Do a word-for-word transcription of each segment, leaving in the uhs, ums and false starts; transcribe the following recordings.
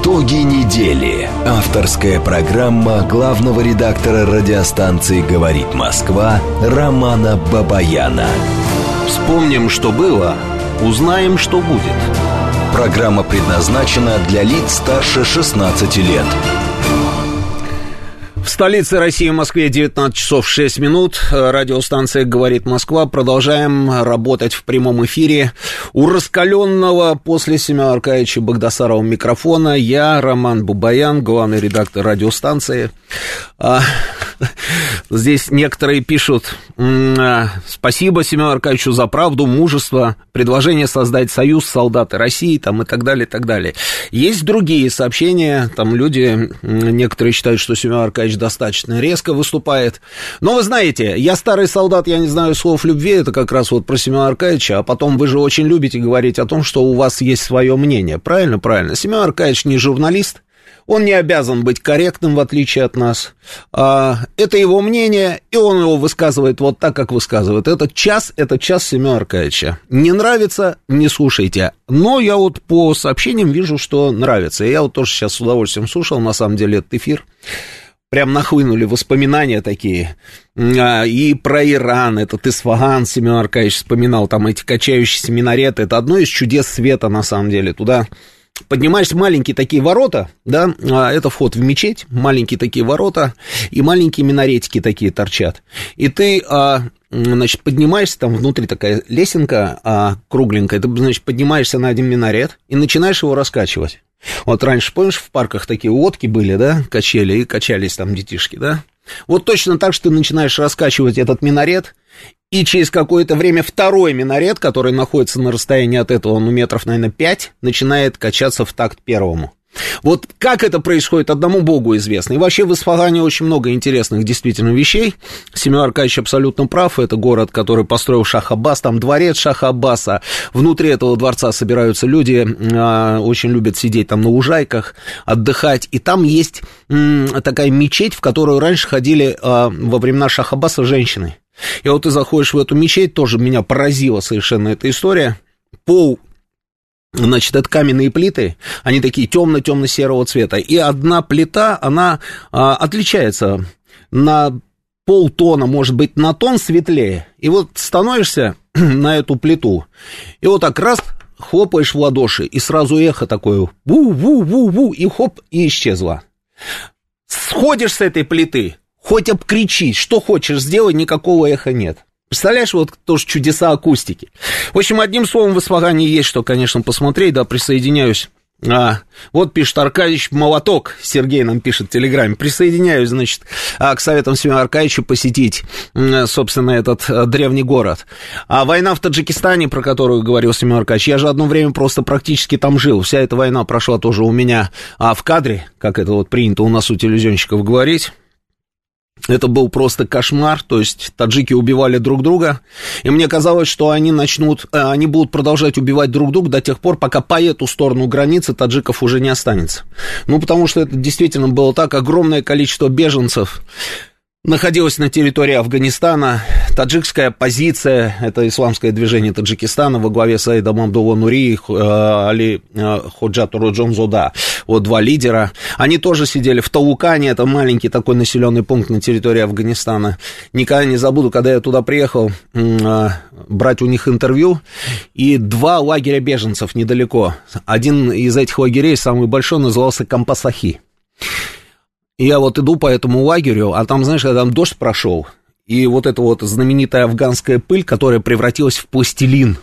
Итоги недели. Авторская программа главного редактора радиостанции «Говорит Москва» Романа Бабаяна. Вспомним, что было, узнаем, что будет. Программа предназначена для лиц старше шестнадцати лет. В столице России, в Москве, девятнадцать часов шесть минут. Радиостанция «Говорит Москва». Продолжаем работать в прямом эфире. У раскаленного после Семена Аркадьевича Багдасарова микрофона я, Роман Бабаян, главный редактор радиостанции. Здесь некоторые пишут: спасибо Семену Аркадьевичу за правду, мужество, предложение создать союз солдаты России, там, и так далее, и так далее. Есть другие сообщения, там люди, некоторые считают, что Семен Аркадьевич достаточно резко выступает. Но вы знаете, я старый солдат, я не знаю слов любви, это как раз вот про Семена Аркадьевича, а потом вы же очень любите говорить о том, что у вас есть свое мнение. Правильно, правильно. Семен Аркадьевич не журналист. Он не обязан быть корректным, в отличие от нас. Это его мнение, и он его высказывает вот так, как высказывает. Этот час, это час Семена Аркадьевича. Не нравится — не слушайте. Но я вот по сообщениям вижу, что нравится. И я вот тоже сейчас с удовольствием слушал, на самом деле, этот эфир. Прям нахлынули воспоминания такие. И про Иран, этот Исфаган Семен Аркадьевич вспоминал, там эти качающиеся минареты. Это одно из чудес света, на самом деле. Туда поднимаешься, маленькие такие ворота, да, это вход в мечеть, маленькие такие ворота, и маленькие минаретики такие торчат. И ты, значит, поднимаешься, там внутри такая лесенка кругленькая, ты, значит, поднимаешься на один минарет и начинаешь его раскачивать. Вот раньше, помнишь, в парках такие лодки были, да, качели, и качались там детишки, да? Вот точно так же ты начинаешь раскачивать этот минарет, и через какое-то время второй минарет, который находится на расстоянии от этого, ну, метров, наверное, пять, начинает качаться в такт первому. Вот как это происходит, одному Богу известно. И вообще в Исфагане очень много интересных действительно вещей. Семен Аркадьевич абсолютно прав. Это город, который построил Шах Аббас, там дворец Шаха Аббаса. Внутри этого дворца собираются люди, очень любят сидеть там на лужайках, отдыхать. И там есть такая мечеть, в которую раньше ходили во времена Шаха Аббаса женщины. И вот ты заходишь в эту мечеть, тоже меня поразила совершенно эта история. Пол, значит, это каменные плиты, они такие темно-темно-серого цвета. И одна плита, она а, отличается на полтона, может быть, на тон светлее. И вот становишься на эту плиту, и вот так раз хлопаешь в ладоши, и сразу эхо такое, ву-ву-ву-ву, и хоп, и исчезло. Сходишь с этой плиты, хоть обкричись, что хочешь сделать, никакого эха нет. Представляешь, вот тоже чудеса акустики. В общем, одним словом, в Исфагане есть что, конечно, посмотреть, да, присоединяюсь. А, вот пишет Аркадьевич Молоток, Сергей нам пишет в Телеграме. Присоединяюсь, значит, к советам Семена Аркадьевича посетить, собственно, этот древний город. А война в Таджикистане, про которую говорил Семен Аркадьевич, я же одно время просто практически там жил. Вся эта война прошла тоже у меня а, в кадре, как это вот принято у нас у телевизионщиков говорить. Это был просто кошмар, то есть таджики убивали друг друга, и мне казалось, что они начнут, они будут продолжать убивать друг друга до тех пор, пока по эту сторону границы таджиков уже не останется. Ну, потому что это действительно было так, огромное количество беженцев находилось на территории Афганистана. Таджикская оппозиция, это исламское движение Таджикистана во главе с Саидом Абдулла Нури и Али Ходжат Роджонзода, вот два лидера. Они тоже сидели в Талукане, это маленький такой населенный пункт на территории Афганистана. Никогда не забуду, когда я туда приехал брать у них интервью, и два лагеря беженцев недалеко. Один из этих лагерей, самый большой, назывался Кампасахи. И я вот иду по этому лагерю, а там, знаешь, когда там дождь прошел, и вот эта вот знаменитая афганская пыль, которая превратилась в пластилин.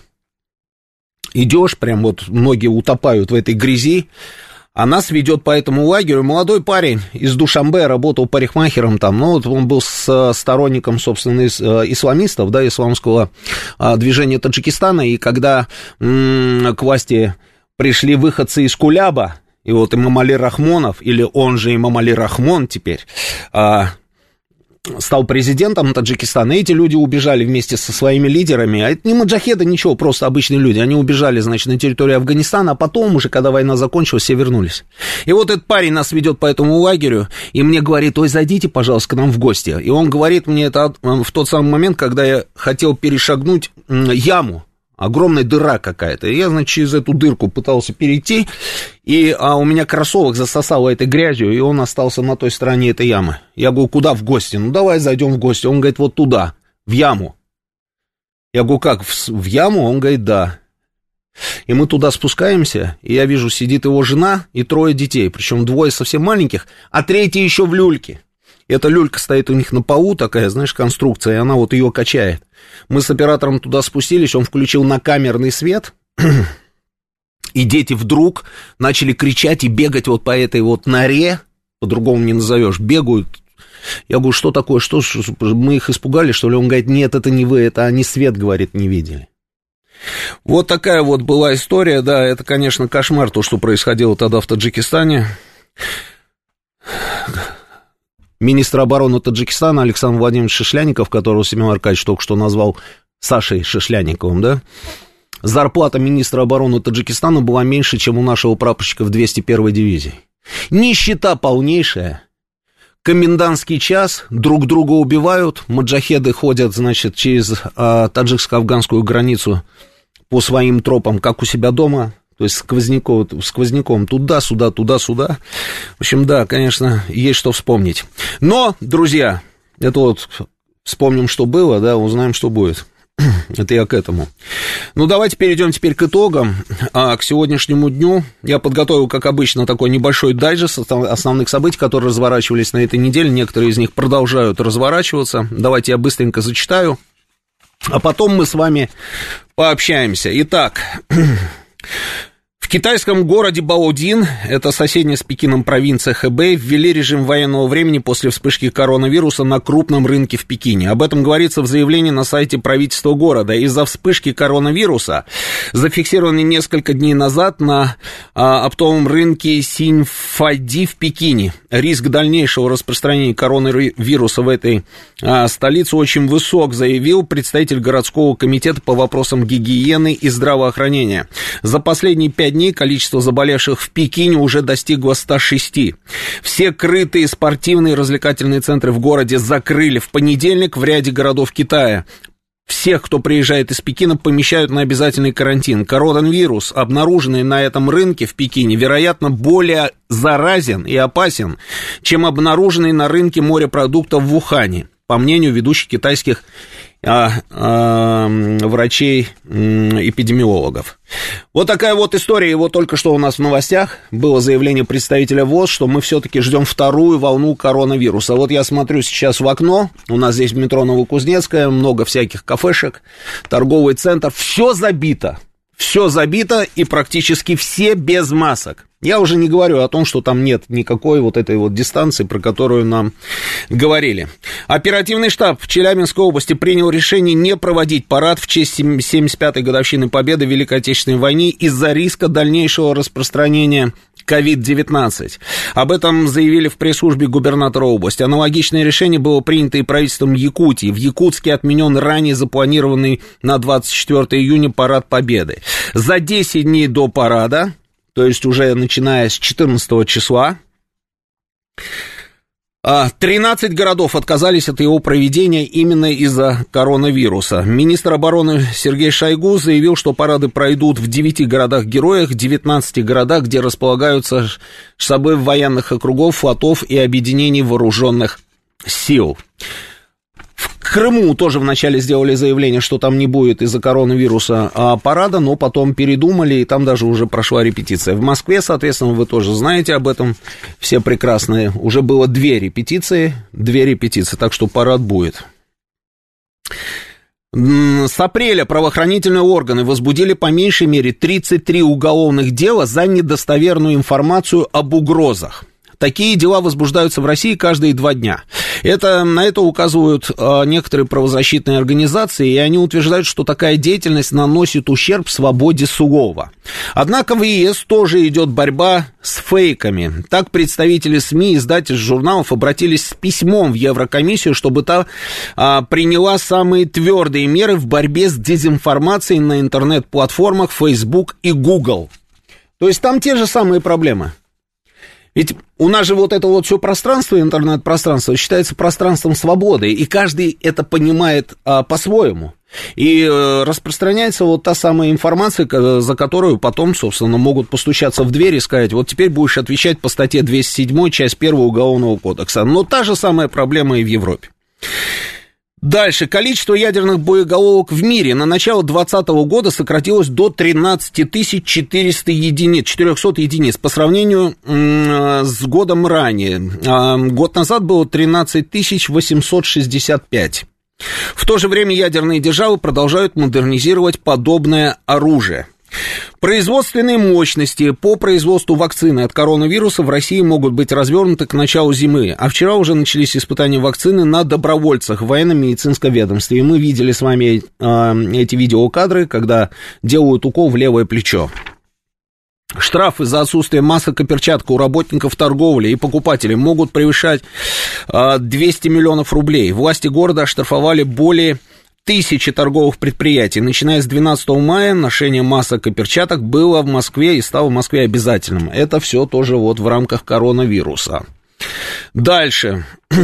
Идешь, прям вот ноги утопают в этой грязи, а нас ведет по этому лагерю молодой парень из Душанбе, работал парикмахером там, ну вот он был с сторонником, собственно, исламистов, да, исламского движения Таджикистана, и когда м- к власти пришли выходцы из Куляба, и вот Эмомали Рахмонов, или он же Эмомали Рахмон теперь, а, стал президентом Таджикистана, и эти люди убежали вместе со своими лидерами, а это не маджахеды, ничего, просто обычные люди, они убежали, значит, на территорию Афганистана, а потом уже, когда война закончилась, все вернулись. И вот этот парень нас ведет по этому лагерю, и мне говорит: ой, зайдите, пожалуйста, к нам в гости. И он говорит мне это в тот самый момент, когда я хотел перешагнуть яму, огромная дыра какая-то. И я, значит, через эту дырку пытался перейти, И а, у меня кроссовок засосало этой грязью, и он остался на той стороне этой ямы. Я говорю, куда в гости? Ну, давай зайдем в гости. Он говорит, вот туда, в яму. Я говорю, как, в, в яму? Он говорит, да. И мы туда спускаемся, и я вижу, сидит его жена и трое детей, причем двое совсем маленьких, а третий еще в люльке. Эта люлька стоит у них на полу, такая, знаешь, конструкция, и она вот ее качает. Мы с оператором туда спустились, он включил накамерный свет, и дети вдруг начали кричать и бегать вот по этой вот норе, по-другому не назовешь, бегают. Я говорю, что такое, что, мы их испугали, что ли? Он говорит, нет, это не вы, это они свет, говорит, не видели. Вот такая вот была история, да, это, конечно, кошмар, то, что происходило тогда в Таджикистане. Министр обороны Таджикистана Александр Владимирович Шишляников, которого Семен Аркадьевич только что назвал Сашей Шишляниковым, да, зарплата министра обороны Таджикистана была меньше, чем у нашего прапорщика в двести первой дивизии. Нищета полнейшая. Комендантский час, друг друга убивают, маджахеды ходят, значит, через а, таджикско-афганскую границу по своим тропам, как у себя дома, то есть сквозняком, сквозняком туда-сюда, туда-сюда. В общем, да, конечно, есть что вспомнить. Но, друзья, это вот вспомним, что было, да, узнаем, что будет. Это я к этому. Ну, давайте перейдем теперь к итогам, а к сегодняшнему дню. Я подготовил, как обычно, такой небольшой дайджест основных событий, которые разворачивались на этой неделе. Некоторые из них продолжают разворачиваться. Давайте я быстренько зачитаю, а потом мы с вами пообщаемся. Итак, в китайском городе Баодин, это соседняя с Пекином провинция Хэбэй, ввели режим военного времени после вспышки коронавируса на крупном рынке в Пекине. Об этом говорится в заявлении на сайте правительства города. Из-за вспышки коронавируса, зафиксированной несколько дней назад на а, оптовом рынке Синьфади в Пекине, риск дальнейшего распространения коронавируса в этой а, столице очень высок, заявил представитель городского комитета по вопросам гигиены и здравоохранения. За последние пять дней количество заболевших в Пекине уже достигло ста шести. Все крытые спортивные и развлекательные центры в городе закрыли в понедельник в ряде городов Китая. Всех, кто приезжает из Пекина, помещают на обязательный карантин. Коронавирус, обнаруженный на этом рынке в Пекине, вероятно, более заразен и опасен, чем обнаруженный на рынке морепродуктов в Ухане, по мнению ведущих китайских а, а, врачей-эпидемиологов. Вот такая вот история. И вот только что у нас в новостях было заявление представителя ВОЗ, что мы все-таки ждем вторую волну коронавируса. Вот я смотрю сейчас в окно, у нас здесь метро Новокузнецкая, много всяких кафешек, торговый центр, все забито. Все забито, и практически все без масок. Я уже не говорю о том, что там нет никакой вот этой вот дистанции, про которую нам говорили. Оперативный штаб в Челябинской области принял решение не проводить парад в честь семьдесят пятой годовщины победы в Великой Отечественной войне из-за риска дальнейшего распространения ковид девятнадцать. Об этом заявили в пресс-службе губернатора области. Аналогичное решение было принято и правительством Якутии. В Якутске отменен ранее запланированный на двадцать четвёртое июня парад Победы. За десять дней до парада, то есть уже начиная с четырнадцатого числа, тринадцать городов отказались от его проведения именно из-за коронавируса. Министр обороны Сергей Шойгу заявил, что парады пройдут в девяти городах-героях, девятнадцати городах, где располагаются штабы военных округов, флотов и объединений вооруженных сил. В Крыму тоже вначале сделали заявление, что там не будет из-за коронавируса а, парада, но потом передумали, и там даже уже прошла репетиция. В Москве, соответственно, вы тоже знаете об этом, все прекрасные. Уже было две репетиции, две репетиции, так что парад будет. С апреля правоохранительные органы возбудили по меньшей мере тридцать три уголовных дела за недостоверную информацию об угрозах. Такие дела возбуждаются в России каждые два дня. Это, на это указывают а, некоторые правозащитные организации, и они утверждают, что такая деятельность наносит ущерб свободе слова. Однако в ЕС тоже идет борьба с фейками. Так, представители СМИ и издательств журналов обратились с письмом в Еврокомиссию, чтобы та а, приняла самые твердые меры в борьбе с дезинформацией на интернет-платформах Facebook и Google. То есть там те же самые проблемы. Ведь у нас же вот это вот все пространство, интернет-пространство, считается пространством свободы, и каждый это понимает а, по-своему. И распространяется вот та самая информация, за которую потом, собственно, могут постучаться в дверь и сказать, вот теперь будешь отвечать по статье двести семь, часть первая Уголовного кодекса. Но та же самая проблема и в Европе. Дальше. Количество ядерных боеголовок в мире на начало двадцатого года сократилось до тринадцать тысяч четыреста единиц, четыреста единиц по сравнению м- с годом ранее. А, год назад было тринадцать тысяч восемьсот шестьдесят пять. В то же время ядерные державы продолжают модернизировать подобное оружие. Производственные мощности по производству вакцины от коронавируса в России могут быть развернуты к началу зимы. А вчера уже начались испытания вакцины на добровольцах в военно-медицинском ведомстве. И мы видели с вами э, эти видеокадры, когда делают укол в левое плечо. Штрафы за отсутствие масок и перчаток у работников торговли и покупателей могут превышать э, двести миллионов рублей. Власти города оштрафовали более тысячи торговых предприятий. Начиная с двенадцатого мая ношение масок и перчаток было в Москве и стало в Москве обязательным. Это все тоже вот в рамках коронавируса. Дальше.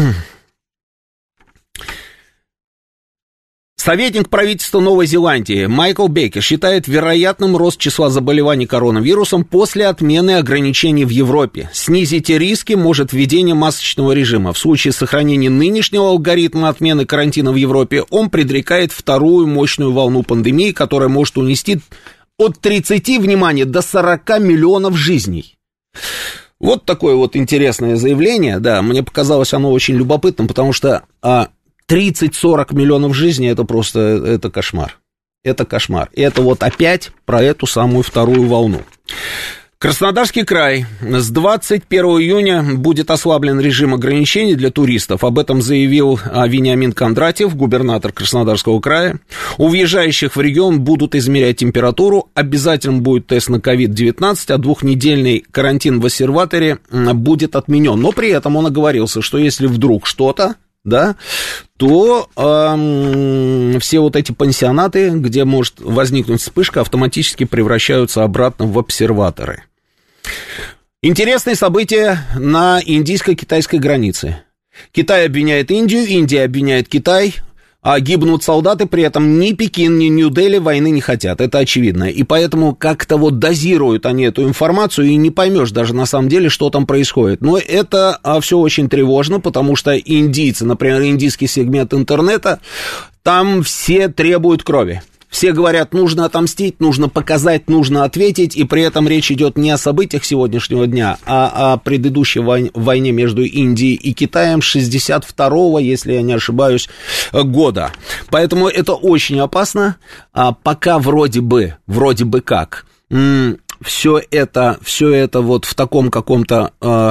Советник правительства Новой Зеландии Майкл Бекер считает вероятным рост числа заболеваний коронавирусом после отмены ограничений в Европе. Снизить риски может введение масочного режима. В случае сохранения нынешнего алгоритма отмены карантина в Европе он предрекает вторую мощную волну пандемии, которая может унести от тридцати, внимание, до сорока миллионов жизней. Вот такое вот интересное заявление, да, мне показалось оно очень любопытным, потому что... А, тридцать-сорок миллионов жизней, это просто, это кошмар. Это кошмар. И это вот опять про эту самую вторую волну. Краснодарский край. С двадцать первого июня будет ослаблен режим ограничений для туристов. Об этом заявил Вениамин Кондратьев, губернатор Краснодарского края. У въезжающих в регион будут измерять температуру. Обязательно будет тест на ковид девятнадцать, а двухнедельный карантин в обсерватории будет отменен. Но при этом он оговорился, что если вдруг что-то, да, то эм, все вот эти пансионаты, где может возникнуть вспышка, автоматически превращаются обратно в обсерваторы. Интересные события на индийско-китайской границе. Китай обвиняет Индию, Индия обвиняет Китай, а гибнут солдаты, при этом ни Пекин, ни Нью-Дели войны не хотят, это очевидно. И поэтому как-то вот дозируют они эту информацию, и не поймешь даже на самом деле, что там происходит. Но это а, все очень тревожно, потому что индийцы, например, индийский сегмент интернета, там все требуют крови. Все говорят, нужно отомстить, нужно показать, нужно ответить, и при этом речь идет не о событиях сегодняшнего дня, а о предыдущей войне между Индией и Китаем шестьдесят второго, если я не ошибаюсь, года. Поэтому это очень опасно, а пока вроде бы, вроде бы как, все это, все это вот в таком каком-то...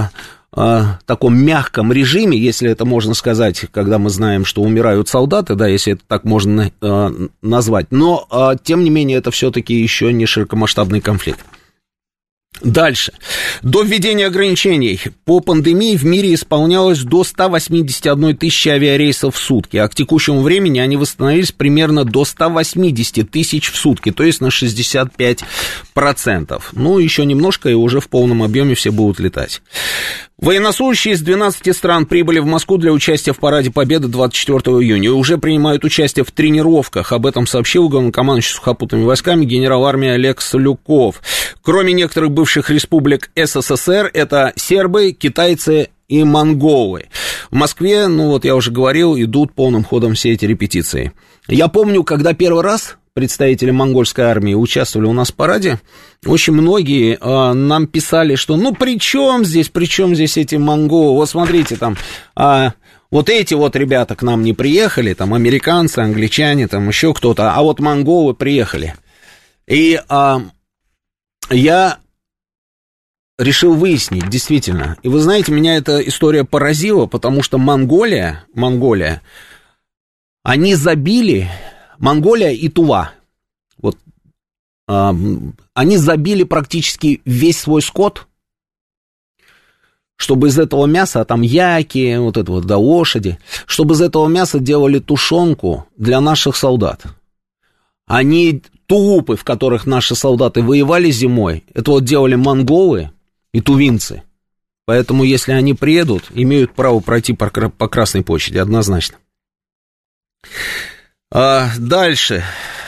таком мягком режиме, если это можно сказать, когда мы знаем, что умирают солдаты, да, если это так можно э, назвать, но, э, тем не менее, это все-таки еще не широкомасштабный конфликт. Дальше. До введения ограничений по пандемии в мире исполнялось до ста восьмидесяти одной тысячи авиарейсов в сутки, а к текущему времени они восстановились примерно до ста восьмидесяти тысяч в сутки, то есть на шестьдесят пять процентов. Ну, еще немножко, и уже в полном объеме все будут летать. Военнослужащие из двенадцати стран прибыли в Москву для участия в Параде Победы двадцать четвёртого июня и уже принимают участие в тренировках. Об этом сообщил главнокомандующий сухопутными войсками генерал армии Олег Солюков. Кроме некоторых бывших республик СССР, это сербы, китайцы и монголы. В Москве, ну вот я уже говорил, идут полным ходом все эти репетиции. Я помню, когда первый раз представители монгольской армии участвовали у нас в параде, очень многие а, нам писали, что ну при чем здесь, при чем здесь эти монголы, вот смотрите там, а, вот эти вот ребята к нам не приехали, там американцы, англичане, там еще кто-то, а вот монголы приехали. И а, я решил выяснить, действительно, и вы знаете, меня эта история поразила, потому что Монголия, Монголия, они забили... Монголия и Тува, вот, э, они забили практически весь свой скот, чтобы из этого мяса, а там яки, вот это вот, да, лошади, чтобы из этого мяса делали тушенку для наших солдат. Они, тулупы, в которых наши солдаты воевали зимой, это вот делали монголы и тувинцы. Поэтому, если они приедут, имеют право пройти по, по Красной площади, однозначно. А, дальше.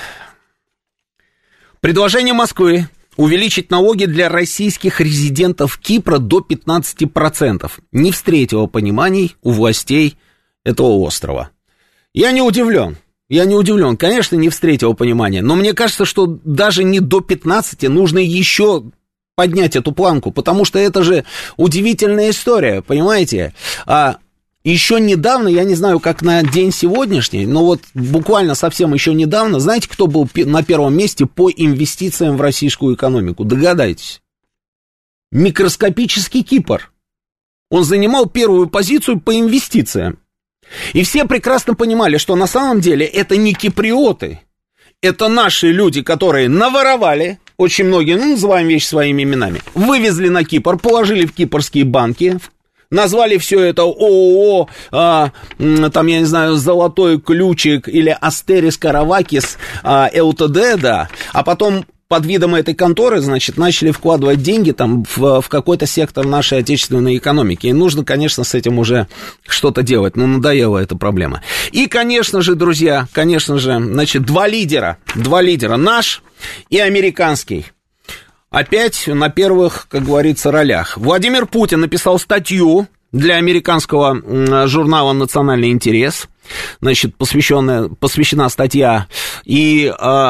Предложение Москвы увеличить налоги для российских резидентов Кипра до пятнадцати процентов не встретило пониманий у властей этого острова. Я не удивлен. Я не удивлен. Конечно, не встретил понимания. Но мне кажется, что даже не до пятнадцати нужно еще поднять эту планку, потому что это же удивительная история, понимаете? А еще недавно, я не знаю, как на день сегодняшний, но вот буквально совсем еще недавно, знаете, кто был на первом месте по инвестициям в российскую экономику? Догадайтесь. Микроскопический Кипр. Он занимал первую позицию по инвестициям. И все прекрасно понимали, что на самом деле это не киприоты, это наши люди, которые наворовали, очень многие, ну, называем вещи своими именами, вывезли на Кипр, положили в кипрские банки, назвали все это ООО, а, там, я не знаю, «Золотой ключик» или «Астерис Каравакис» а, ЛТД, да, а потом под видом этой конторы, значит, начали вкладывать деньги там в, в какой-то сектор нашей отечественной экономики. И нужно, конечно, с этим уже что-то делать. Ну, надоела эта проблема. И, конечно же, друзья, конечно же, значит, два лидера, два лидера, наш и американский. Опять на первых, как говорится, ролях. Владимир Путин написал статью для американского журнала «Национальный интерес». Значит, посвященная, посвящена статья и...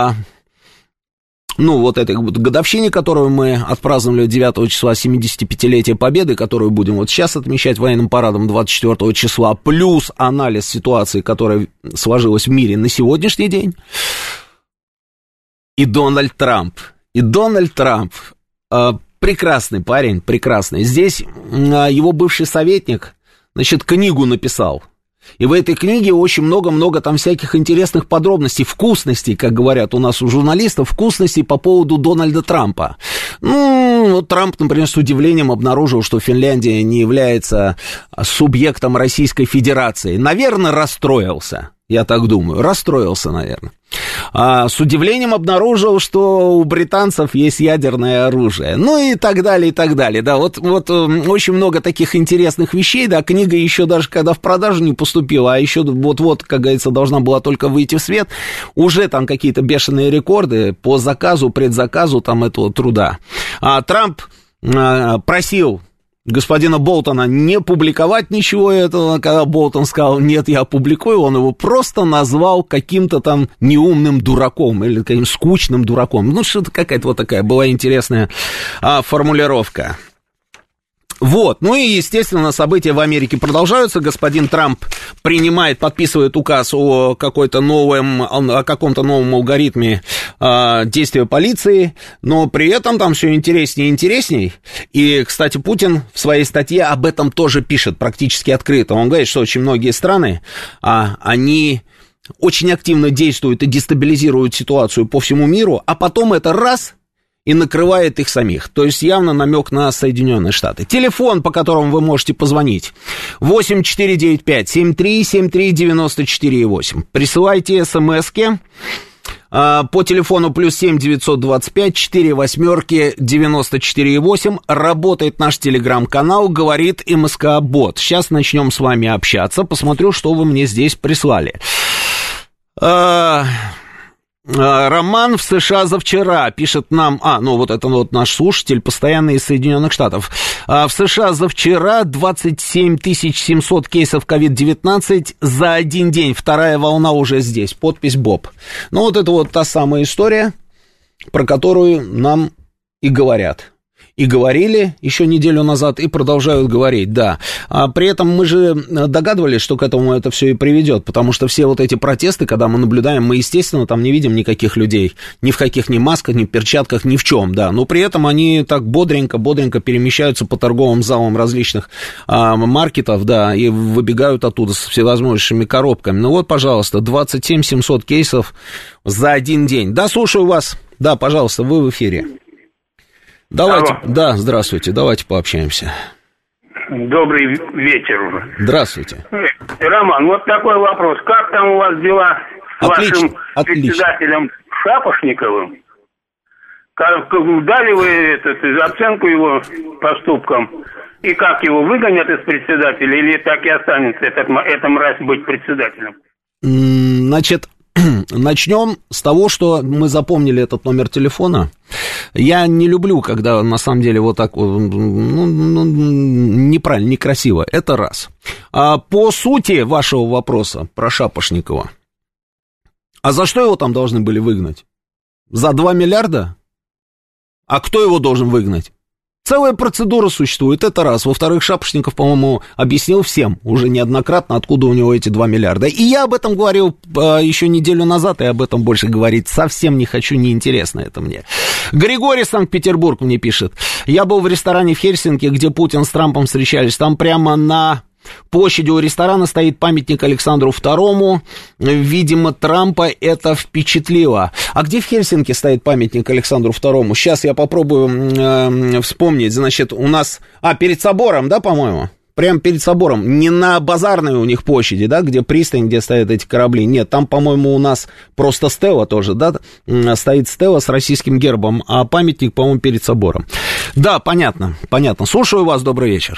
Ну, вот этой годовщине, которую мы отпраздновали девятого числа, семидесятипятилетия Победы, которую будем вот сейчас отмечать военным парадом двадцать четвёртого числа, плюс анализ ситуации, которая сложилась в мире на сегодняшний день. И Дональд Трамп. И Дональд Трамп, э, прекрасный парень, прекрасный. Здесь э, его бывший советник, значит, книгу написал. И в этой книге очень много-много там всяких интересных подробностей, вкусностей, как говорят у нас у журналистов, вкусностей по поводу Дональда Трампа. Ну, вот Трамп, например, с удивлением обнаружил, что Финляндия не является субъектом Российской Федерации. Наверное, расстроился, я так думаю, расстроился, наверное. А с удивлением обнаружил, что у британцев есть ядерное оружие. Ну и так далее, и так далее. Да, вот, вот очень много таких интересных вещей. Да, книга еще даже когда в продажу не поступила, а еще вот-вот, как говорится, должна была только выйти в свет, уже там какие-то бешеные рекорды по заказу, предзаказу там этого труда. А Трамп а, просил господина Болтона не публиковать ничего этого. Когда Болтон сказал, нет, я опубликую, он его просто назвал каким-то там неумным дураком или каким-то скучным дураком. Ну, что-то какая-то вот такая была интересная а, формулировка. Вот, ну и, естественно, события в Америке продолжаются. Господин Трамп принимает, подписывает указ о какой-то новом, о каком-то новом алгоритме э, действия полиции, но при этом там все интереснее и интересней. И, кстати, Путин в своей статье об этом тоже пишет практически открыто. Он говорит, что очень многие страны, а, они очень активно действуют и дестабилизируют ситуацию по всему миру, а потом это раз... и накрывает их самих. То есть явно намек на Соединенные Штаты. Телефон, по которому вы можете позвонить, восемь четыре девять пять семь три семь три девять четыре восемь. Присылайте смски а, по телефону плюс семь девятьсот двадцать пять четыре восьмерки девяносто четыре восемь. Работает наш телеграм-канал «Говорит МСК-бот». Сейчас начнем с вами общаться. Посмотрю, что вы мне здесь прислали. А... Роман в США за вчера, пишет нам, а, ну вот это вот наш слушатель, постоянный из Соединенных Штатов. В США за вчера двадцать семь тысяч семьсот кейсов ковид девятнадцать за один день, вторая волна уже здесь, подпись Боб. Ну вот это вот та самая история, про которую нам и говорят. И говорили еще неделю назад, и продолжают говорить, да. А при этом мы же догадывались, что к этому это все и приведет, потому что все вот эти протесты, когда мы наблюдаем, мы, естественно, там не видим никаких людей, ни в каких ни масках, ни в перчатках, ни в чем, да. Но при этом они так бодренько-бодренько перемещаются по торговым залам различных а, маркетов, да, и выбегают оттуда с всевозможными коробками. Ну вот, пожалуйста, двадцать семь тысяч семьсот кейсов за один день. Да, слушаю вас. Да, пожалуйста, вы в эфире. Давайте, Алло. Да, здравствуйте, давайте пообщаемся. Добрый вечер уже. Здравствуйте. Роман, вот такой вопрос. Как там у вас дела с отлично, вашим отлично. председателем Шапошниковым? Как, дали вы этот, оценку его поступкам? И как его выгонят из председателя? Или так и останется этот, эта мразь быть председателем? Значит, Начнем с того, что мы запомнили этот номер телефона. Я не люблю, когда на самом деле вот так ну, ну, неправильно, некрасиво. Это раз. А по сути вашего вопроса про Шапошникова. А за что его там должны были выгнать? За два миллиарда? А кто его должен выгнать? Целая процедура существует, это раз. Во-вторых, Шапошников, по-моему, объяснил всем уже неоднократно, откуда у него эти два миллиарда. И я об этом говорил а, еще неделю назад, и об этом больше говорить совсем не хочу, неинтересно это мне. Григорий, Санкт-Петербург, мне пишет. Я был в ресторане в Хельсинки, где Путин с Трампом встречались. Там прямо на площади у ресторана стоит памятник Александру второму. Видимо, Трампа это впечатлило. А где в Хельсинки стоит памятник Александру второму? Сейчас я попробую э, вспомнить. Значит, у нас... А, перед собором, да, по-моему? Прямо перед собором. Не на базарной у них площади, да, где пристань, где стоят эти корабли. Нет, там, по-моему, у нас просто стела тоже, да, стоит стела с российским гербом, а памятник, по-моему, перед собором. Да, понятно, понятно. Слушаю вас, добрый вечер.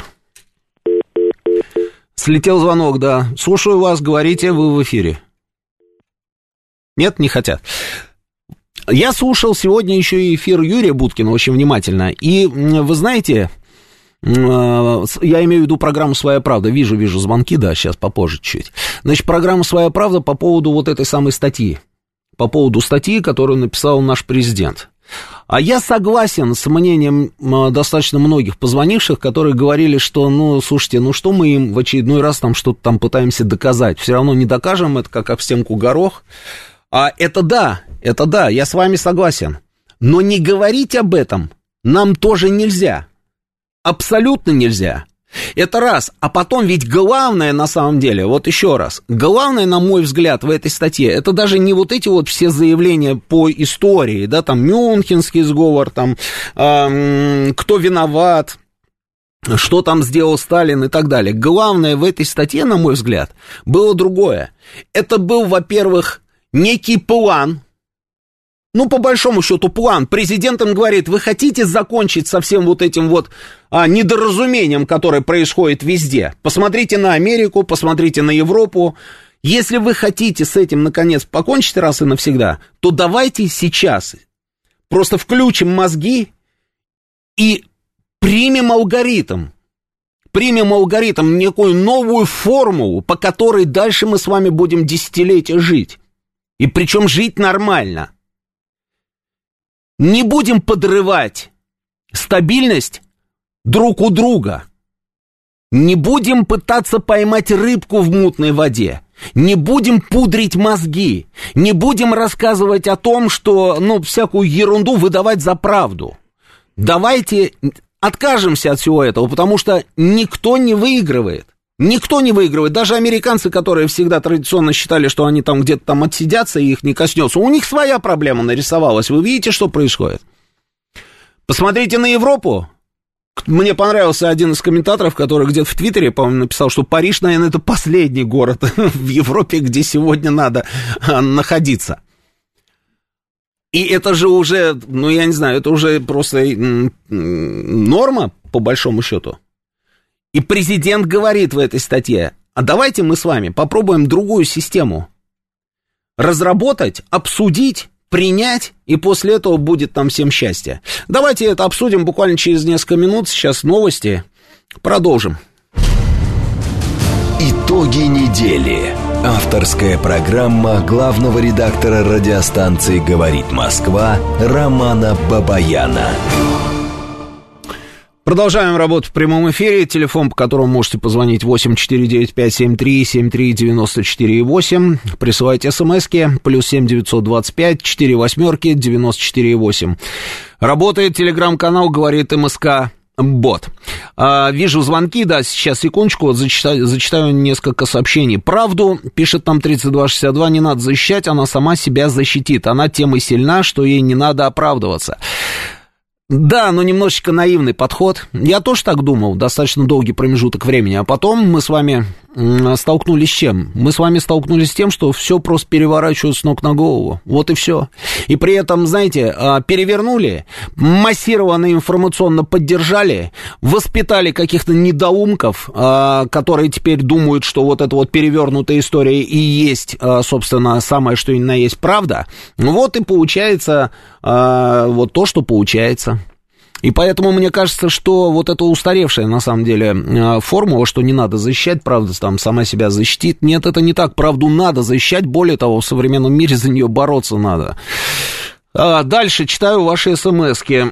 Слетел звонок, да. Слушаю вас, говорите, вы в эфире. Нет, не хотят. Я слушал сегодня еще и эфир Юрия Буткина очень внимательно. И вы знаете, я имею в виду программу «Своя правда». Вижу, вижу звонки, да, сейчас попозже чуть. Значит, программа «Своя правда» по поводу вот этой самой статьи. По поводу статьи, которую написал наш президент. А я согласен с мнением достаточно многих позвонивших, которые говорили, что, ну, слушайте, ну что мы им в очередной раз там что-то там пытаемся доказать, все равно не докажем, это как об стенку горох. А это да, это да, я с вами согласен, но не говорить об этом нам тоже нельзя, абсолютно нельзя. Это раз, а потом ведь главное на самом деле, вот еще раз, главное, на мой взгляд, в этой статье, это даже не вот эти вот все заявления по истории, да, там, Мюнхенский сговор, там, э, кто виноват, что там сделал Сталин и так далее. Главное в этой статье, на мой взгляд, было другое. Это был, во-первых, некий план. Ну, по большому счету, план. Президент им говорит, вы хотите закончить со всем вот этим вот а, недоразумением, которое происходит везде? Посмотрите на Америку, посмотрите на Европу. Если вы хотите с этим, наконец, покончить раз и навсегда, то давайте сейчас просто включим мозги и примем алгоритм. Примем алгоритм, некую новую формулу, по которой дальше мы с вами будем десятилетия жить. И причем жить нормально. Не будем подрывать стабильность друг у друга. Не будем пытаться поймать рыбку в мутной воде. Не будем пудрить мозги. Не будем рассказывать о том, что, ну, всякую ерунду выдавать за правду. Давайте откажемся от всего этого, потому что никто не выигрывает. Никто не выигрывает, даже американцы, которые всегда традиционно считали, что они там где-то там отсидятся и их не коснется. У них своя проблема нарисовалась, вы видите, что происходит? Посмотрите на Европу. Мне понравился один из комментаторов, который где-то в Твиттере, по-моему, написал, что Париж, наверное, это последний город в Европе, где сегодня надо находиться. И это же уже, ну я не знаю, это уже просто норма, по большому счету. И президент говорит в этой статье, а давайте мы с вами попробуем другую систему разработать, обсудить, принять, и после этого будет нам всем счастье. Давайте это обсудим буквально через несколько минут. Сейчас новости. Продолжим. Итоги недели. Авторская программа главного редактора радиостанции «Говорит Москва» Романа Бабаяна. Продолжаем работу в прямом эфире. Телефон, по которому можете позвонить, восемь четыре девять пять семь три семь три девяносто четыре восемь. Присылайте смски, плюс семь девятьсот двадцать пять четыре восьмерки девяносто четыре восемь. Работает телеграм-канал «Говорит МСК Бот». А, вижу звонки, да, сейчас, секундочку, вот зачитаю, зачитаю несколько сообщений. Правду, пишет нам тридцать два шестьдесят два, не надо защищать, она сама себя защитит. Она тем и сильна, что ей не надо оправдываться. Да, но немножечко наивный подход. Я тоже так думал, достаточно долгий промежуток времени. А потом мы с вами столкнулись с чем? Мы с вами столкнулись с тем, что все просто переворачивают с ног на голову. Вот и все. И при этом, знаете, перевернули, массированно информационно поддержали, воспитали каких-то недоумков, которые теперь думают, что вот эта вот перевернутая история и есть, собственно, самое, что ни на есть правда. Вот и получается вот то, что получается. И поэтому мне кажется, что вот эта устаревшая, на самом деле, формула, что не надо защищать, правда, там сама себя защитит. Нет, это не так. Правду надо защищать. Более того, в современном мире за нее бороться надо. А дальше читаю ваши смски.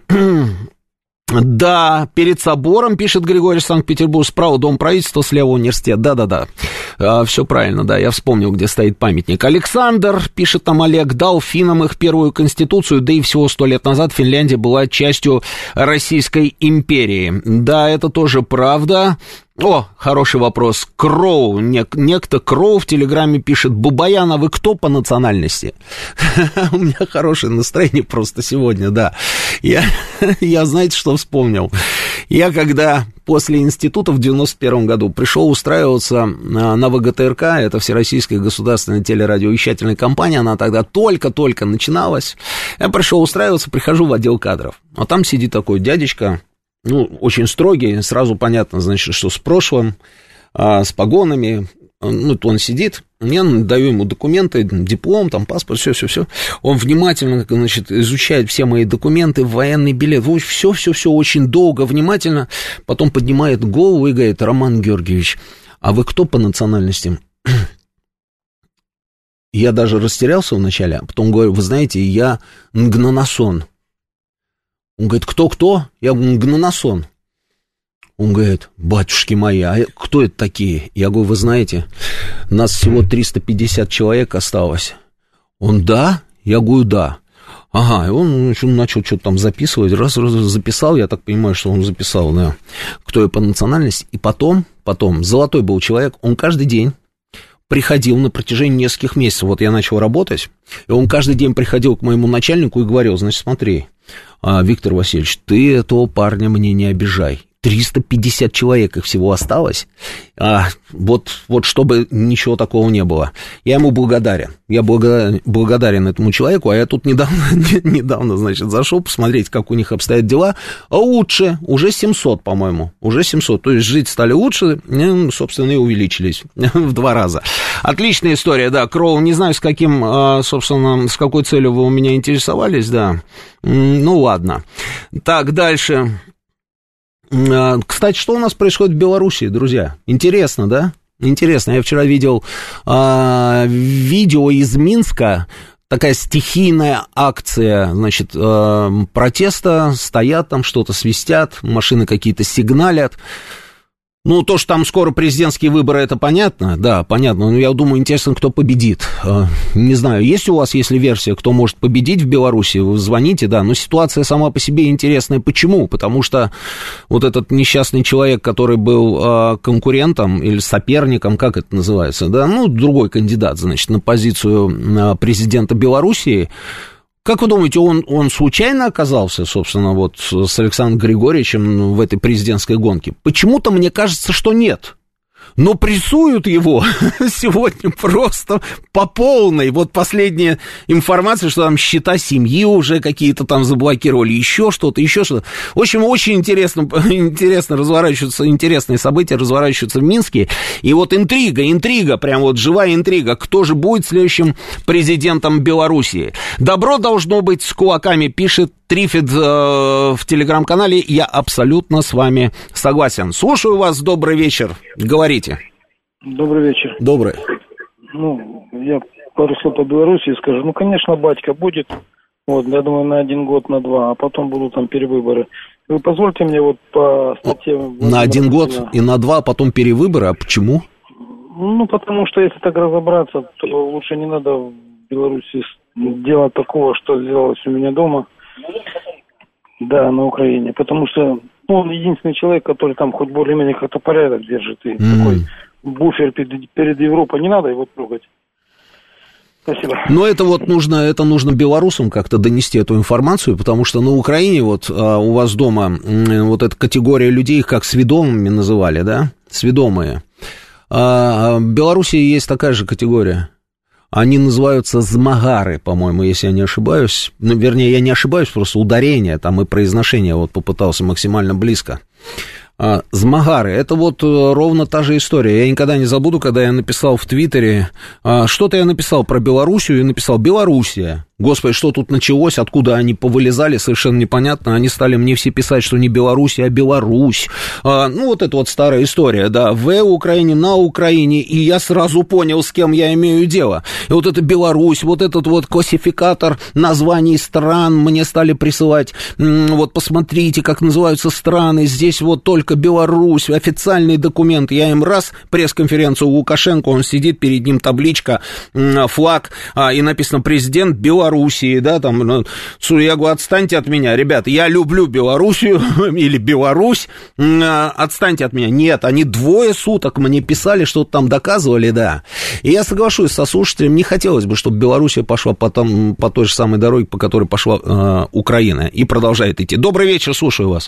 Да, перед собором, пишет Григорий Санкт-Петербург, справа дом правительства, слева университет. Да-да-да, а, все правильно, да, я вспомнил, где стоит памятник. Александр, пишет там Олег, дал финнам их первую конституцию, да и всего сто лет назад Финляндия была частью Российской империи. Да, это тоже правда. О, хороший вопрос. Кроу, нек- некто Кроу в Телеграме пишет: Бабаян, а вы кто по национальности? У меня хорошее настроение просто сегодня, да. Я, я, знаете, что вспомнил? Я когда после института в девяносто первом году пришел устраиваться на вэ гэ тэ эр ка, это Всероссийская государственная телерадиовещательная компания, она тогда только-только начиналась. Я пришел устраиваться, прихожу в отдел кадров, а там сидит такой дядечка, ну, очень строгий, сразу понятно, значит, что с прошлым, а, с погонами. Ну, он сидит, я даю ему документы, диплом, там, паспорт, все-все-все. Он внимательно, значит, изучает все мои документы, военный билет, все-все-все очень долго, внимательно. Потом поднимает голову и говорит: Роман Георгиевич, а вы кто по национальности? Я даже растерялся вначале, а потом говорю: вы знаете, я нгнанасон. Он говорит: кто-кто? Я говорю: нгнанасон. Он говорит: батюшки мои, а кто это такие? Я говорю: вы знаете, нас всего триста пятьдесят человек осталось. Он: да? Я говорю: да. Ага, и он начал что-то там записывать, раз, раз записал, я так понимаю, что он записал, да, кто я по национальности. И потом, потом, золотой был человек, он каждый день приходил на протяжении нескольких месяцев, вот я начал работать, и он каждый день приходил к моему начальнику и говорил: значит, смотри, Виктор Васильевич, ты этого парня мне не обижай. триста пятьдесят человек их всего осталось, а, вот, вот чтобы ничего такого не было. Я ему благодарен, я благодарен, благодарен этому человеку, а я тут недавно, недавно, значит, зашел посмотреть, как у них обстоят дела, а лучше, уже семьсот, по-моему, уже семьсот, то есть жить стали лучше, собственно, и увеличились в два раза. Отличная история, да, Кроу, не знаю, с каким, собственно, с какой целью вы у меня интересовались, да, ну ладно. Так, дальше. Кстати, что у нас происходит в Беларуси, друзья? Интересно, да? Интересно. Я вчера видел а, видео из Минска, такая стихийная акция, значит, а, протеста, стоят там, что-то свистят, машины какие-то сигналят. Ну, то, что там скоро президентские выборы, это понятно, да, понятно, но я думаю, интересно, кто победит. Не знаю, есть у вас, если версия, кто может победить в Беларуси, вы звоните, да, но ситуация сама по себе интересная. Почему? Потому что вот этот несчастный человек, который был конкурентом или соперником, как это называется, да, ну, другой кандидат, значит, на позицию президента Белоруссии. Как вы думаете, он, он случайно оказался, собственно, вот с Александром Григорьевичем в этой президентской гонке? Почему-то мне кажется, что нет. Но прессуют его сегодня просто по полной. Вот последняя информация, что там счета семьи уже какие-то там заблокировали, еще что-то, еще что-то. В общем, очень интересно, интересно разворачиваются, интересные события разворачиваются в Минске. И вот интрига, интрига, прям вот живая интрига. Кто же будет следующим президентом Белоруссии? Добро должно быть с кулаками, пишет Трифид э, в телеграм-канале. Я абсолютно с вами согласен. Слушаю вас, добрый вечер. Говорите. Добрый вечер. Добрый. Ну, я пару слов по Белоруссии скажу. Ну, конечно, батька будет. Вот, я думаю, на один год, на два, а потом будут там перевыборы. Вы позвольте мне вот по статье... На один год и на два, а потом перевыборы. А почему? Ну, потому что если так разобраться, то лучше не надо в Беларуси делать такого, что сделалось у меня дома. Да, на Украине. Потому что ну, он единственный человек, который там хоть более-менее как-то порядок держит. И mm. такой буфер перед, перед Европой. Не надо его трогать. Спасибо. Но это вот нужно, это нужно белорусам как-то донести эту информацию, потому что на Украине вот а, у вас дома вот эта категория людей, как сведомыми называли, да, сведомые. А, в Беларуси есть такая же категория. Они называются змагары, по-моему, если я не ошибаюсь. Ну, вернее, я не ошибаюсь, просто ударение там и произношение вот попытался максимально близко. А, змагары, это вот ровно та же история. Я никогда не забуду, когда я написал в Твиттере, а, что-то я написал про Белоруссию и написал «Белоруссия». Господи, что тут началось, откуда они повылезали, совершенно непонятно. Они стали мне все писать, что не Белоруссия, а Беларусь. А, ну, вот это вот старая история, да. В Украине, на Украине, и я сразу понял, с кем я имею дело. И вот это Беларусь, вот этот вот классификатор названий стран мне стали присылать. Вот посмотрите, как называются страны. Здесь вот только Беларусь, официальный документ. Я им раз, пресс-конференцию Лукашенко, он сидит, перед ним табличка, флаг, и написано «Президент Беларуси». Белоруссии, да, там, ну, я говорю, отстаньте от меня, ребята, я люблю Белоруссию или Беларусь, отстаньте от меня. Нет, они двое суток мне писали, что-то там доказывали, да. И я соглашусь со слушателем, не хотелось бы, чтобы Белоруссия пошла по, там, по той же самой дороге, по которой пошла э, Украина, и продолжает идти. Добрый вечер, слушаю вас.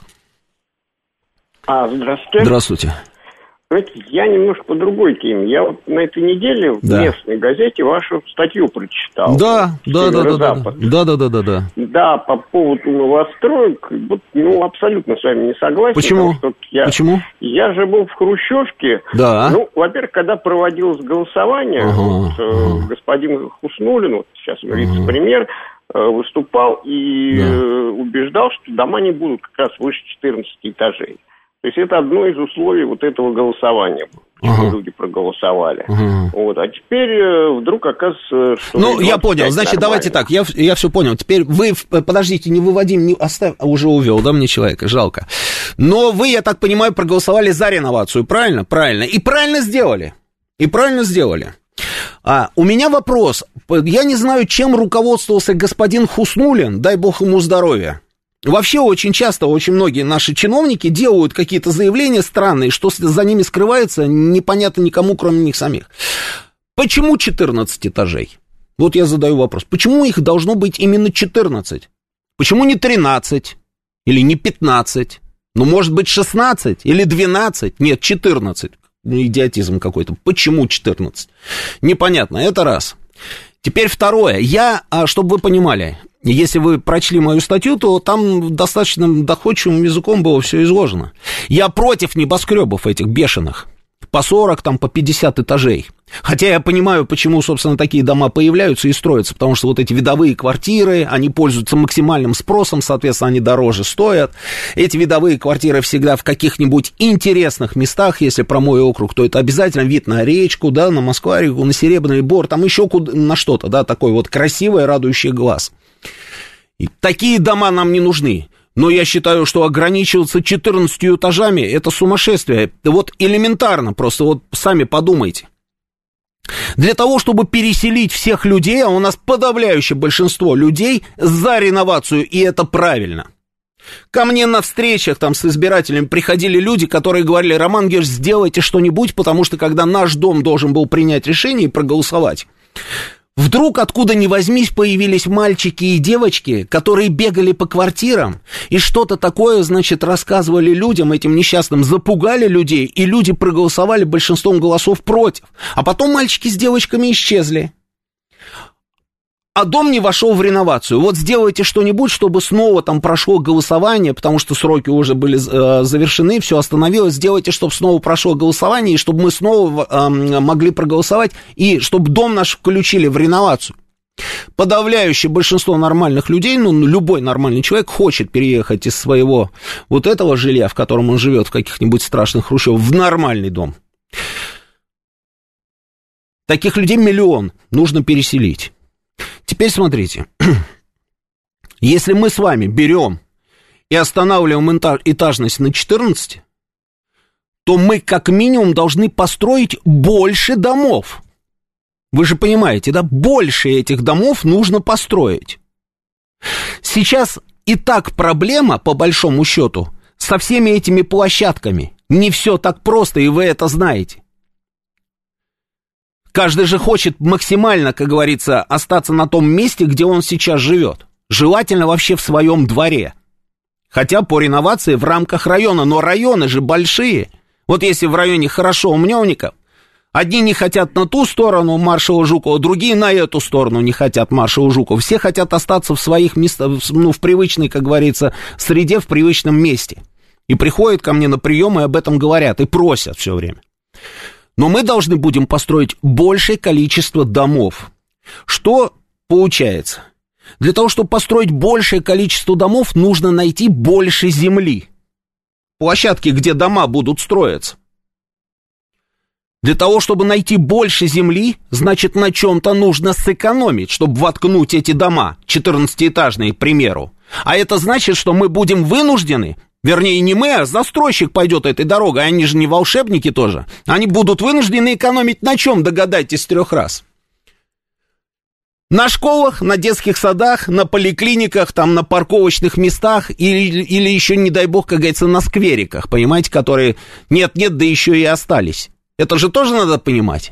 А, здравствуйте. Здравствуйте. Знаете, я немножко по другой теме. Я вот на этой неделе в да. местной газете вашу статью прочитал. Да, да, да, да, да, да, да, да, да, да. Да, по поводу новостроек, вот, ну, абсолютно с вами не согласен. Почему? Что я, Почему? Я же был в Хрущевке. Да. Ну, во-первых, когда проводилось голосование, ага, вот, ага. господин Хуснуллин, вот сейчас вице-премьер, ага. выступал и да. убеждал, что дома не будут как раз выше четырнадцати этажей. То есть это одно из условий вот этого голосования, почему ага. люди проголосовали. Ага. Вот. А теперь вдруг оказывается, что... Ну, я понял. Значит, нормально. Давайте так, я, я все понял. Теперь вы, подождите, не выводим, не оставь, уже увел, да, мне человека, жалко. Но вы, я так понимаю, проголосовали за реновацию, правильно? Правильно. И правильно сделали. И правильно сделали. А, у меня вопрос. Я не знаю, чем руководствовался господин Хуснуллин, дай бог ему здоровья. Вообще очень часто очень многие наши чиновники делают какие-то заявления странные, что за ними скрывается, непонятно никому, кроме них самих. Почему четырнадцать этажей? Вот я задаю вопрос. Почему их должно быть именно четырнадцать? Почему не тринадцать? Или не пятнадцать? Ну, может быть, шестнадцать или двенадцать? Нет, четырнадцать. Идиотизм какой-то. Почему четырнадцать? Непонятно, это раз. Теперь второе. Я, чтобы вы понимали, если вы прочли мою статью, то там достаточно доходчивым языком было все изложено. Я против небоскребов этих бешеных. По сорок, там, по пятьдесят этажей. Хотя я понимаю, почему, собственно, такие дома появляются и строятся. Потому что вот эти видовые квартиры, они пользуются максимальным спросом, соответственно, они дороже стоят. Эти видовые квартиры всегда в каких-нибудь интересных местах. Если про мой округ, то это обязательно вид на речку, да, на Москва-реку, на Серебряный Бор, там еще куда, на что-то, да, такое вот красивое, радующее глаз. И такие дома нам не нужны. Но я считаю, что ограничиваться четырнадцатью этажами – это сумасшествие. Вот элементарно, просто вот сами подумайте. Для того, чтобы переселить всех людей, а у нас подавляющее большинство людей за реновацию, и это правильно. Ко мне на встречах там с избирателями приходили люди, которые говорили: Роман Георгиевич, сделайте что-нибудь, потому что когда наш дом должен был принять решение и проголосовать, вдруг, откуда ни возьмись, появились мальчики и девочки, которые бегали по квартирам и что-то такое, значит, рассказывали людям, этим несчастным, запугали людей, и люди проголосовали большинством голосов против. А потом мальчики с девочками исчезли. А дом не вошел в реновацию. Вот сделайте что-нибудь, чтобы снова там прошло голосование, потому что сроки уже были э, завершены, все остановилось. Сделайте, чтобы снова прошло голосование, и чтобы мы снова э, могли проголосовать, и чтобы дом наш включили в реновацию. Подавляющее большинство нормальных людей, ну, любой нормальный человек хочет переехать из своего вот этого жилья, в котором он живет, в каких-нибудь страшных хрущевках, в нормальный дом. Таких людей миллион, нужно переселить. Теперь смотрите, если мы с вами берем и останавливаем этажность на четырнадцать, то мы как минимум должны построить больше домов. Вы же понимаете, да? Больше этих домов нужно построить. Сейчас и так проблема, по большому счету, со всеми этими площадками. Не все так просто, и вы это знаете. Каждый же хочет максимально, как говорится, остаться на том месте, где он сейчас живет. Желательно вообще в своем дворе. Хотя по реновации в рамках района, но районы же большие. Вот если в районе хорошо умневников, Одни не хотят на ту сторону маршала Жукова, другие на эту сторону не хотят маршала Жукова. Все хотят остаться в своих местах, ну, в привычной, как говорится, среде, в привычном месте. И приходят ко мне на прием и об этом говорят, и просят все время. Но мы должны будем построить большее количество домов. Что получается? Для того, чтобы построить большее количество домов, нужно найти больше земли. Площадки, где дома будут строиться. Для того, чтобы найти больше земли, значит, на чем-то нужно сэкономить, чтобы воткнуть эти дома, четырнадцатиэтажные, к примеру. А это значит, что мы будем вынуждены, вернее, не мы, а застройщик пойдет этой дорогой, они же не волшебники тоже, они будут вынуждены экономить на чем, догадайтесь, с трех раз. На школах, на детских садах, на поликлиниках, там, на парковочных местах или, или еще, не дай бог, как говорится, на сквериках, понимаете, которые нет-нет, да еще и остались. Это же тоже надо понимать.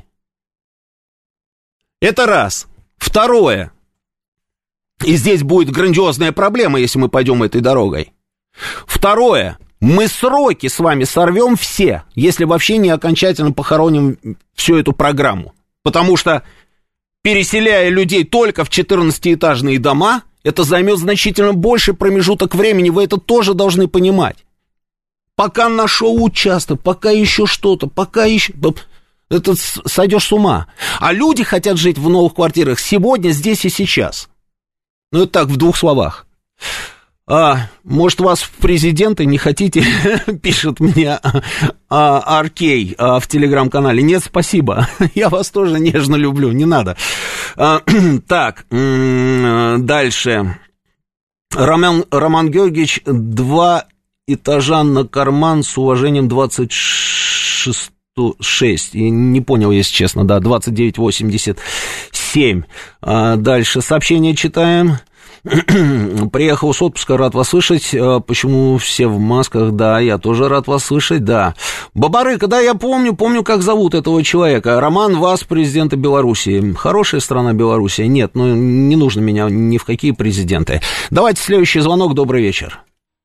Это раз. Второе. И здесь будет грандиозная проблема, если мы пойдем этой дорогой. Второе. Мы сроки с вами сорвем все, если вообще не окончательно похороним всю эту программу. Потому что, переселяя людей только в четырнадцатиэтажные дома, это займет значительно больший промежуток времени, вы это тоже должны понимать. Пока нашел участок, пока еще что-то, пока еще... Это сойдешь с ума. А люди хотят жить в новых квартирах сегодня, здесь и сейчас. Ну, это так, в двух словах. А, может, вас в президенты не хотите, пишет мне а, Аркей а, в телеграм-канале. Нет, спасибо, я вас тоже нежно люблю, не надо. А, так, м- дальше. Роман, Роман Георгиевич, два... этажа на карман с уважением двадцать шесть, я не понял, если честно, да, двадцать девять восемьдесят семь. А дальше сообщение читаем. Приехал с отпуска, рад вас слышать. Почему все в масках? Да, я тоже рад вас слышать, да. Бабарыка, да, я помню, помню, как зовут этого человека. Роман Вас, президента Белоруссии. Хорошая страна Белоруссия. Нет, ну не нужно меня ни в какие президенты. Давайте следующий звонок, добрый вечер.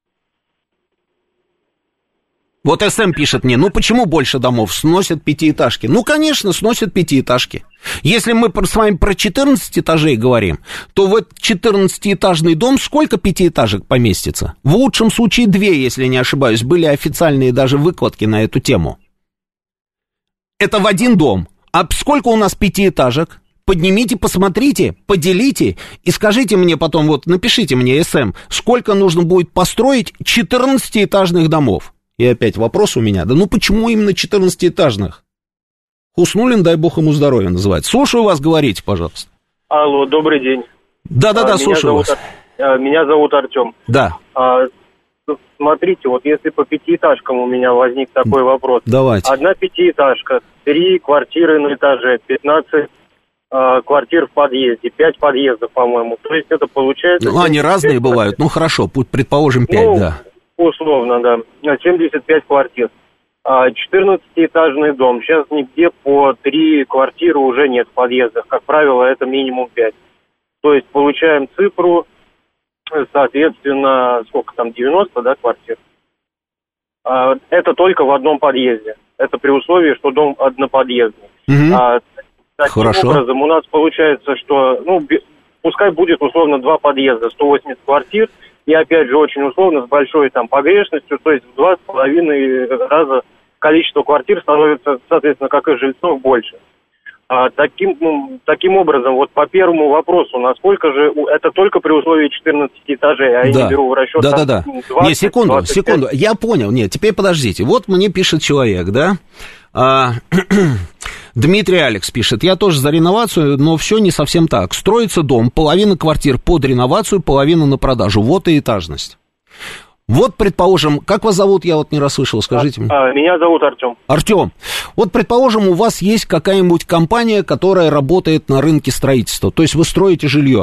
Вот СМ пишет мне, ну почему больше домов сносят пятиэтажки? Ну, конечно, сносят пятиэтажки. Если мы с вами про четырнадцать этажей говорим, то вот четырнадцатиэтажный дом сколько пятиэтажек поместится? В лучшем случае две, если не ошибаюсь, были официальные даже выкладки на эту тему. Это в один дом. А сколько у нас пятиэтажек? Поднимите, посмотрите, поделите и скажите мне потом, вот напишите мне СМ, сколько нужно будет построить четырнадцатиэтажных домов. И опять вопрос у меня, да ну почему именно четырнадцатиэтажных? Хуснулин, дай бог ему здоровья, называется. Слушаю вас, говорите, пожалуйста. Алло, добрый день. Да-да-да, слушаю зовут, вас. Меня зовут Артем. Да. А, смотрите, вот если по пятиэтажкам у меня возник такой вопрос. Давайте. Одна пятиэтажка, три квартиры на этаже, пятнадцать а, квартир в подъезде, пять подъездов, по-моему. То есть это получается... Ну, они разные бывают, ну хорошо, предположим, пять, ну, да. Условно, да. семьдесят пять квартир. четырнадцатиэтажный дом. Сейчас нигде по три квартиры уже нет в подъездах. Как правило, это минимум пять. То есть получаем цифру, соответственно, сколько там, девяносто, да, квартир. Это только в одном подъезде. Это при условии, что дом одноподъездный. Угу. А, таким Хорошо. образом, у нас получается, что, ну, пускай будет условно два подъезда, сто восемьдесят квартир, и опять же очень условно, с большой там погрешностью, то есть в два с половиной раза количество квартир становится, соответственно, как и жильцов, больше. А, таким, ну, таким образом, вот по первому вопросу, насколько же, это только при условии четырнадцати этажей, а да. я не беру в расчет... Да, да, да. Не, секунду, двадцать пять. Секунду, я понял, нет, теперь подождите, вот мне пишет человек, да, а, Дмитрий Алекс пишет, я тоже за реновацию, но все не совсем так. Строится дом, половина квартир под реновацию, половина на продажу. Вот и этажность. Вот, предположим, как вас зовут, я вот не расслышал, скажите мне. А, меня зовут Артем. Артем, вот, предположим, у вас есть какая-нибудь компания, которая работает на рынке строительства, то есть вы строите жилье.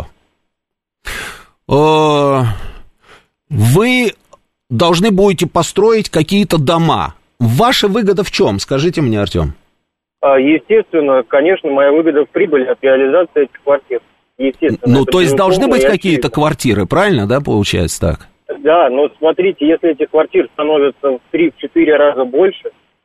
Вы должны будете построить какие-то дома. Ваша выгода в чем, скажите мне, Артем? Естественно, конечно, моя выгода в прибыли от реализации этих квартир. Естественно. Ну, то есть должны быть какие-то квартиры, правильно, да, получается так? Да, но смотрите, если этих квартир становится в три-четыре раза больше,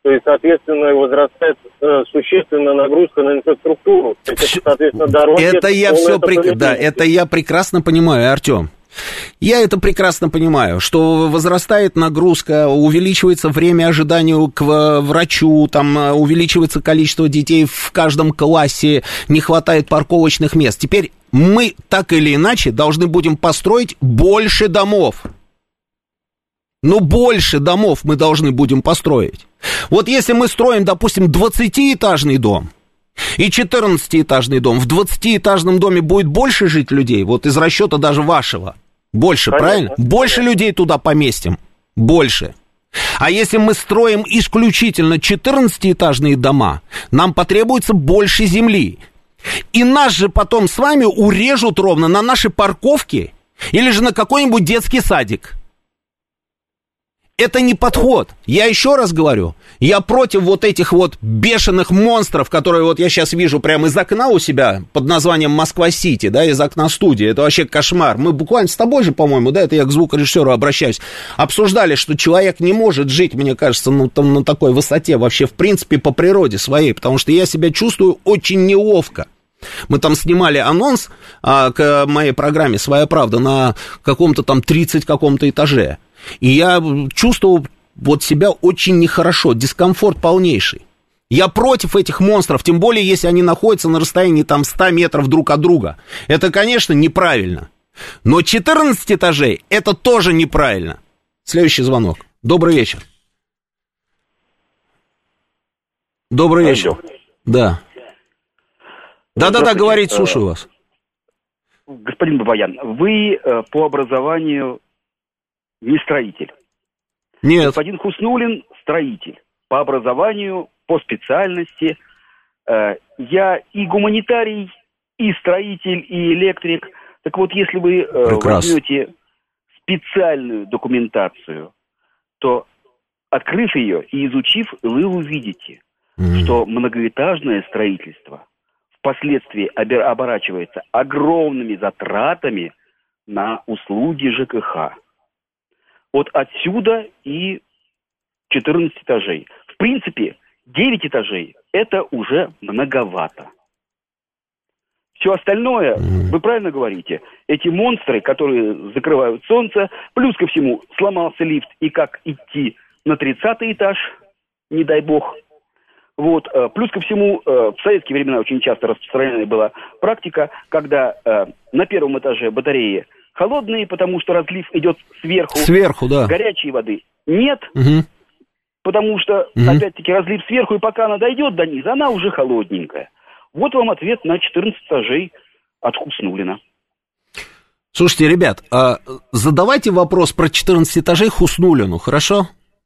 То есть, соответственно, возрастает э, существенно нагрузка на инфраструктуру. То есть, это, соответственно, дороги... Это я все прек... да, это я прекрасно понимаю, Артем. Я это прекрасно понимаю, что возрастает нагрузка, увеличивается время ожидания к врачу, там увеличивается количество детей в каждом классе, не хватает парковочных мест. Теперь мы так или иначе должны будем построить больше домов. Ну, больше домов мы должны будем построить. Вот если мы строим, допустим, двадцатиэтажный дом и четырнадцатиэтажный дом, в двадцатиэтажном доме будет больше жить людей, вот из расчета даже вашего. Больше, Понятно. Правильно? Больше людей туда поместим. Больше. А если мы строим исключительно четырнадцатиэтажные дома, нам потребуется больше земли. И нас же потом с вами урежут ровно на наши парковки или же на какой-нибудь детский садик. Это не подход. Я еще раз говорю, я против вот этих вот бешеных монстров, которые вот я сейчас вижу прямо из окна у себя под названием Москва-Сити, да, из окна студии. Это вообще кошмар. Мы буквально с тобой же, по-моему, да, это я к звукорежиссеру обращаюсь, обсуждали, что человек не может жить, мне кажется, ну, там, на такой высоте вообще, в принципе, по природе своей, потому что я себя чувствую очень неловко. Мы там снимали анонс а, к моей программе «Своя правда» на каком-то там тридцатом каком-то этаже. И я чувствовал вот себя очень нехорошо, дискомфорт полнейший. Я против этих монстров, тем более, если они находятся на расстоянии там ста метров друг от друга. Это, конечно, неправильно. Но четырнадцать этажей, это тоже неправильно. Следующий звонок. Добрый вечер. Добрый вечер. Да. Да-да-да, говорите, слушаю вас. Господин Бабаян, вы э, по образованию не строитель. Нет. Господин Хуснуллин строитель. По образованию, по специальности. Э, я и гуманитарий, и строитель, и электрик. Так вот, если вы э, возьмете специальную документацию, то, открыв ее и изучив, вы увидите, mm-hmm. что многоэтажное строительство впоследствии оборачивается огромными затратами на услуги ЖКХ. Вот отсюда и четырнадцать этажей. В принципе, девять этажей – это уже многовато. Все остальное, вы правильно говорите, эти монстры, которые закрывают солнце, плюс ко всему сломался лифт, и как идти на тридцатый этаж, не дай бог. Вот, плюс ко всему, в советские времена очень часто распространенная была практика, когда на первом этаже батареи холодные, потому что разлив идет сверху. Сверху, да. Горячей воды нет, угу. потому что, угу. опять-таки, разлив сверху, и пока она дойдет до низа, она уже холодненькая. Вот вам ответ на четырнадцать этажей от Хуснуллина. Слушайте, ребят, задавайте вопрос про четырнадцать этажей Хуснуллину, хорошо?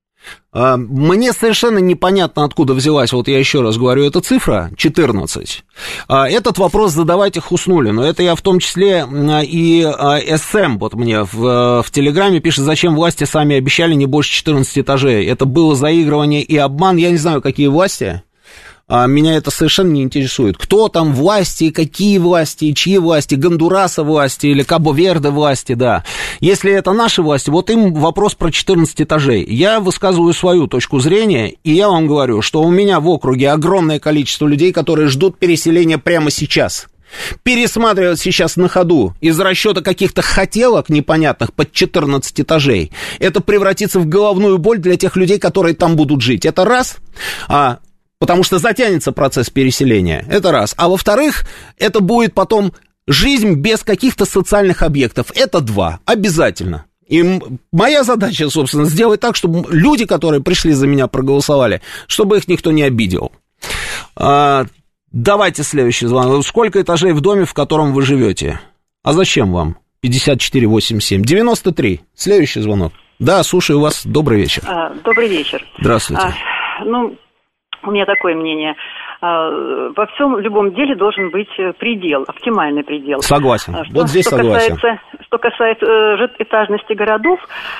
Мне совершенно непонятно, откуда взялась, вот я еще раз говорю, эта цифра четырнадцать. Этот вопрос задавайте Хуснуллину. Это я в том числе и эс эм, вот мне в, в Телеграме пишет, зачем власти сами обещали не больше четырнадцати этажей. Это было заигрывание и обман. Я не знаю, какие власти. Меня это совершенно не интересует. Кто там власти, какие власти, чьи власти, Гондураса власти или Кабо-Верде власти, да. Если это наши власти, вот им вопрос про четырнадцать этажей. Я высказываю свою точку зрения, и я вам говорю, что у меня в округе огромное количество людей, которые ждут переселения прямо сейчас. Пересматривать сейчас на ходу из расчета каких-то хотелок непонятных под четырнадцать этажей, это превратится в головную боль для тех людей, которые там будут жить. Это раз. А потому что затянется процесс переселения, это раз. А во-вторых, это будет потом жизнь без каких-то социальных объектов, это два, обязательно. И моя задача, собственно, сделать так, чтобы люди, которые пришли за меня, проголосовали, чтобы их никто не обидел. А, давайте следующий звонок. Сколько этажей в доме, в котором вы живете? А зачем вам? пятьдесят четыре восемьдесят семь. девяносто три. Следующий звонок. Да, слушаю вас. Добрый вечер. А, добрый вечер. Здравствуйте. А, ну... У меня такое мнение. Во всем, в любом деле должен быть предел, оптимальный предел. Согласен. Что, вот здесь что согласен. Касается, что касается этажности городов,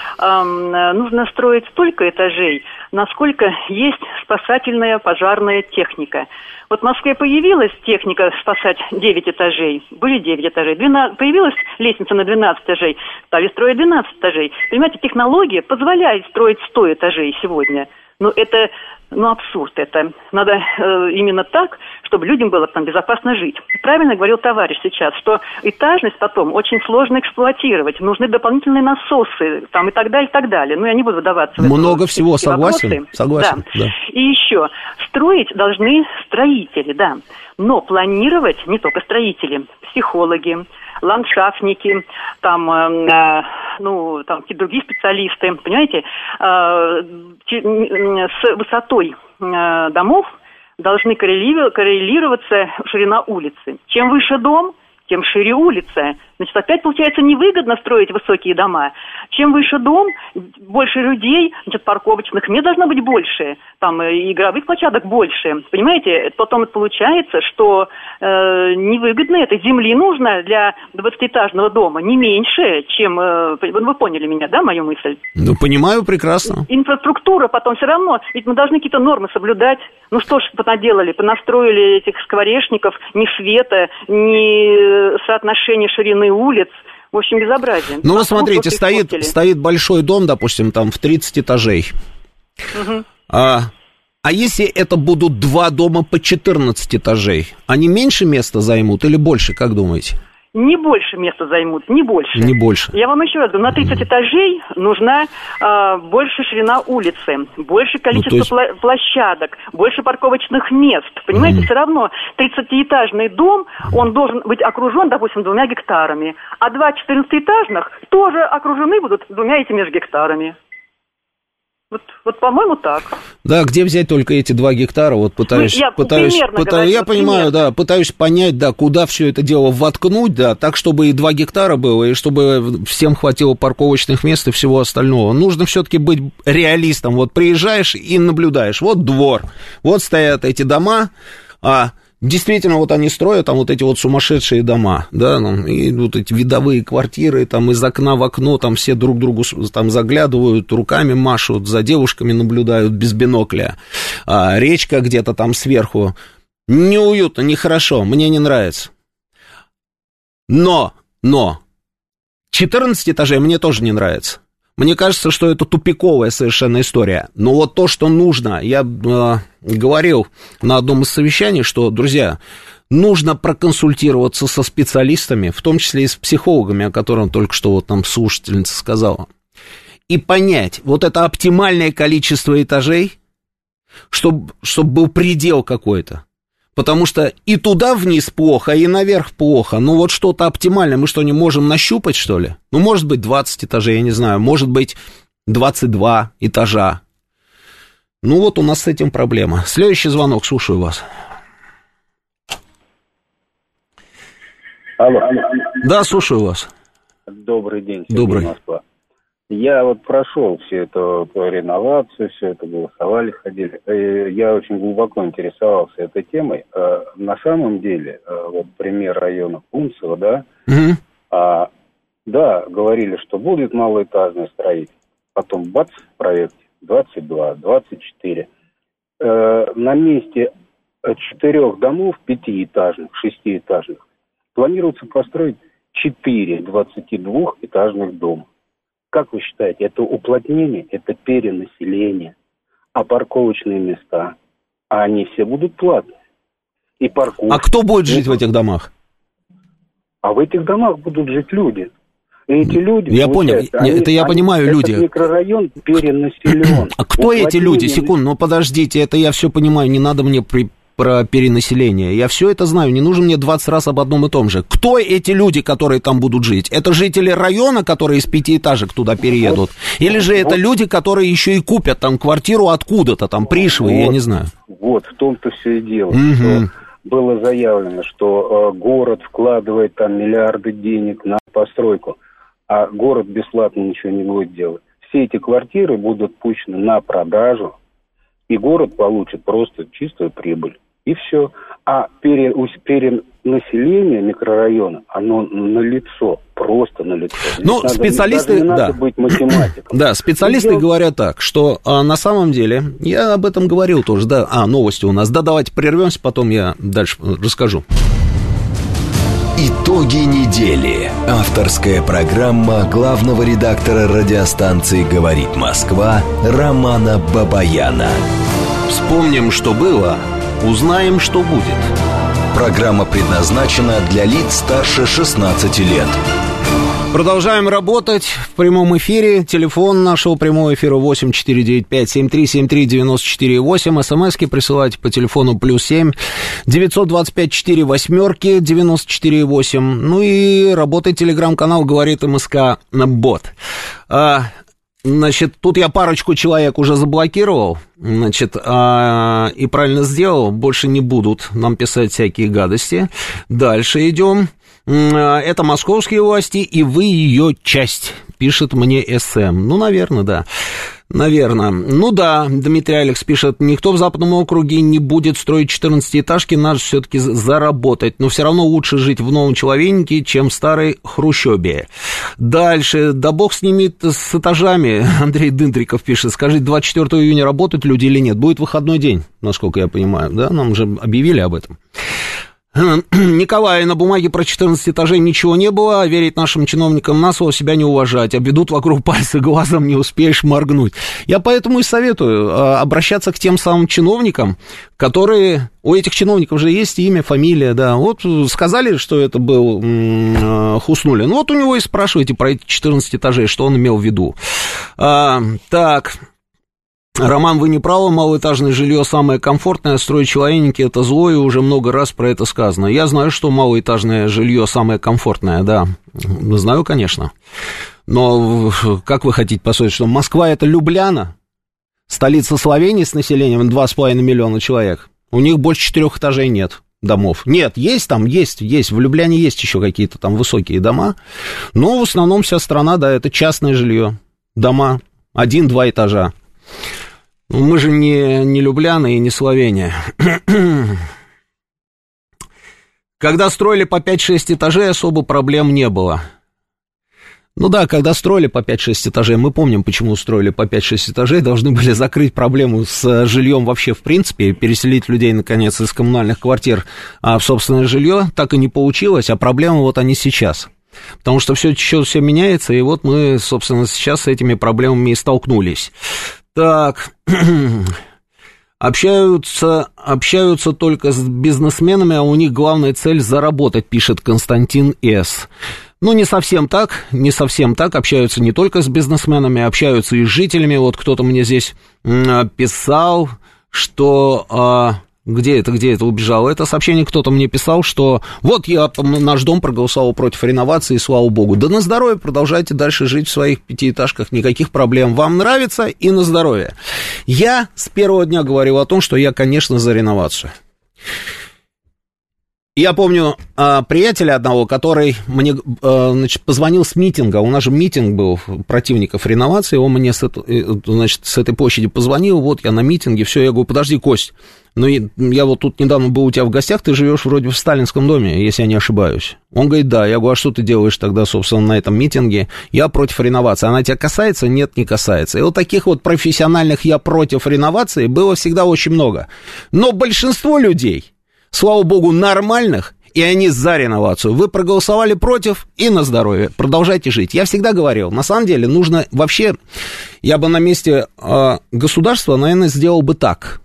нужно строить столько этажей, насколько есть спасательная пожарная техника. Вот в Москве появилась техника спасать девять этажей, были девять этажей, двенадцать, появилась лестница на двенадцать этажей, стали строить двенадцать этажей. Понимаете, технология позволяет строить сто этажей сегодня. Ну, это, ну, абсурд это. Надо э, именно так, чтобы людям было там безопасно жить. Правильно говорил товарищ сейчас, что этажность потом очень сложно эксплуатировать. Нужны дополнительные насосы там, и так далее, и так далее. Ну, я не буду выдаваться в это. Много всего, согласен. Согласен, да. Да. И еще, строить должны строители, да. Но планировать не только строители, психологи, ландшафтники, там, э, ну, там, какие-то другие специалисты, понимаете, э, с высотой э, домов должны коррелироваться ширина улицы. Чем выше дом, тем шире улица. Значит, опять, получается, невыгодно строить высокие дома. Чем выше дом, больше людей, значит, парковочных мест должно быть больше, там, и игровых площадок больше. Понимаете, потом это получается, что э, невыгодно это. Земли нужно для двадцатиэтажного дома не меньше, чем... Э, вы поняли меня, да, мою мысль? Ну, понимаю прекрасно. Инфраструктура потом все равно, ведь мы должны какие-то нормы соблюдать. Ну, что ж понаделали, понастроили этих скворечников, ни света, ни соотношения ширины улиц. В общем, безобразие. Ну, вы смотрите, стоит, стоит большой дом, допустим, там в тридцать этажей. Угу. А, а если это будут два дома по четырнадцать этажей, они меньше места займут или больше, как думаете? Не больше места займут, не больше. Не больше. Я вам еще раз говорю, на тридцать mm. этажей нужна э, больше ширина улицы, больше количество ну, есть... площадок, больше парковочных мест. Понимаете, mm. все равно тридцатиэтажный дом, он должен быть окружен, допустим, двумя гектарами, а два четырнадцатиэтажных тоже окружены будут двумя этими же гектарами. Вот, вот, по-моему, так. Да, где взять только эти два гектара? Вот пытаюсь, ну, я пытаюсь, пытаюсь говорю, я понимаю, пример. Да, пытаюсь понять, да, куда все это дело воткнуть, да, так, чтобы и два гектара было, и чтобы всем хватило парковочных мест и всего остального. Нужно все-таки быть реалистом. Вот приезжаешь и наблюдаешь, вот двор, вот стоят эти дома, а... Действительно, вот они строят там вот эти вот сумасшедшие дома, да, ну, и вот эти видовые квартиры, там из окна в окно, там все друг другу там заглядывают, руками машут, за девушками наблюдают без бинокля, а речка где-то там сверху. Неуютно, нехорошо, мне не нравится. Но, но, четырнадцать этажей мне тоже не нравится. Мне кажется, что это тупиковая совершенно история. Но вот то, что нужно, я э, говорил на одном из совещаний, что, друзья, нужно проконсультироваться со специалистами, в том числе и с психологами, о котором только что вот нам слушательница сказала, и понять, вот это оптимальное количество этажей, чтобы, чтобы был предел какой-то. Потому что и туда вниз плохо, и наверх плохо. Ну, вот что-то оптимальное. Мы что, не можем нащупать, что ли? Ну, может быть, двадцать этажей, я не знаю. Может быть, двадцать два этажа. Ну, вот у нас с этим проблема. Следующий звонок, слушаю вас. Алло. Да, слушаю вас. Добрый день. Добрый. Москва. Я вот прошел все это реновацию, все это голосовали, ходили. Я очень глубоко интересовался этой темой. На самом деле, вот пример района Кунцево, да, угу. а, да, говорили, что будет малоэтажное строительство. Потом бац, в проекте двадцать два, двадцать четыре. На месте четырех домов, пятиэтажных, шестиэтажных, планируется построить четыре двадцатидвухэтажных дома. Как вы считаете, это уплотнение, это перенаселение, а парковочные места, а они все будут платные. И парковки. А кто будет жить в этих домах? А в этих домах будут жить люди. И эти люди, я понял, они, это я они, понимаю, люди. Этот микрорайон перенаселен. А кто эти люди? Секунду, ну подождите, это я все понимаю, не надо мне при... про перенаселение. Я все это знаю, не нужно мне двадцать раз об одном и том же. Кто эти люди, которые там будут жить? Это жители района, которые из пятиэтажек туда переедут? Или же это люди, которые еще и купят там квартиру откуда-то, там, Пришвы, вот, я не знаю. Вот, в том-то все и дело, угу. что было заявлено, что э, город вкладывает там миллиарды денег на постройку, а город бесплатно ничего не будет делать. Все эти квартиры будут пущены на продажу, и город получит просто чистую прибыль. И все. А пере, перенаселение микрорайона, оно налицо, просто налицо. Ну, надо, специалисты, не да. надо быть математиком. Да, специалисты делать... говорят так, что а, на самом деле, я об этом говорил тоже, да, а, новости у нас, да, давайте прервемся, потом я дальше расскажу. Итоги недели. Авторская программа главного редактора радиостанции «Говорит Москва» Романа Бабаяна. Вспомним, что было, узнаем, что будет. Программа предназначена для лиц старше шестнадцати лет. Продолжаем работать в прямом эфире. Телефон нашего прямого эфира восемь четыре девять пять семь три семь три девять четыре восемь. СМСки присылайте по телефону плюс семь девятьсот двадцать пять четыре восьмерки девяносто четыре восемь. Ну и работает телеграм-канал «Говорит МСК Бот». А, значит, тут я парочку человек уже заблокировал, значит, а, и правильно сделал. Больше не будут нам писать всякие гадости. Дальше идем. Это московские власти, и вы ее часть, пишет мне СМ. Ну, наверное, да. Наверное. Ну да, Дмитрий Алекс пишет, никто в Западном округе не будет строить четырнадцатиэтажки, надо все-таки заработать. Но все равно лучше жить в новом Человейнике, чем в старой хрущебе. Дальше, да бог с ними с этажами, Андрей Дындриков пишет, скажите, двадцать четвёртого июня работают люди или нет? Будет выходной день, насколько я понимаю, да? Нам уже объявили об этом. Николай, на бумаге про четырнадцать этажей ничего не было, а верить нашим чиновникам на слово себя не уважать, обведут вокруг пальца, глазом не успеешь моргнуть. Я поэтому и советую обращаться к тем самым чиновникам, которые... У этих чиновников же есть имя, фамилия, да. Вот сказали, что это был Хуснуллин, вот у него и спрашивайте про эти четырнадцать этажей, что он имел в виду. А, так... Роман, вы не правы, малоэтажное жилье самое комфортное, строить Человейники это зло, и уже много раз про это сказано. Я знаю, что малоэтажное жилье самое комфортное, да, знаю, конечно. Но как вы хотите построить, что Москва это Любляна, столица Словении с населением два с половиной миллиона человек, у них больше четырех этажей нет домов. Нет, есть там, есть, есть, в Любляне есть еще какие-то там высокие дома, но в основном вся страна, да, это частное жилье, дома, один-два этажа. Мы же не, не Любляна и не Словения. Когда строили по пять-шесть этажей, особо проблем не было. Ну да, когда строили по пять-шесть этажей, мы помним, почему строили по пять-шесть этажей, должны были закрыть проблему с жильем вообще в принципе, переселить людей, наконец, из коммунальных квартир в собственное жилье, так и не получилось, а проблемы вот они сейчас. Потому что все, все, все меняется, и вот мы, собственно, сейчас с этими проблемами и столкнулись. Так, общаются, общаются только с бизнесменами, а у них главная цель заработать, пишет Константин С. Ну, не совсем так, не совсем так, общаются не только с бизнесменами, общаются и с жителями. Вот кто-то мне здесь писал, что... Где это, где это убежало? Это сообщение кто-то мне писал, что вот я, наш дом проголосовал против реновации, слава богу. Да на здоровье, продолжайте дальше жить в своих пятиэтажках, никаких проблем. Вам нравится и на здоровье. Я с первого дня говорил о том, что я, конечно, за реновацию. Я помню а, приятеля одного, который мне а, значит, позвонил с митинга. У нас же митинг был противников реновации. Он мне с, это, значит, с этой площади позвонил. Вот я на митинге. Все, я говорю, подожди, Кость. Ну, я вот тут недавно был у тебя в гостях. Ты живешь вроде в сталинском доме, если я не ошибаюсь. Он говорит, да. Я говорю, а что ты делаешь тогда, собственно, на этом митинге? Я против реновации. Она тебя касается? Нет, не касается. И вот таких вот профессиональных «я против реновации» было всегда очень много. Но большинство людей... Слава богу, нормальных, и они за реновацию. Вы проголосовали против, и на здоровье. Продолжайте жить. Я всегда говорил, на самом деле, нужно вообще... Я бы на месте э, государства, наверное, сделал бы так.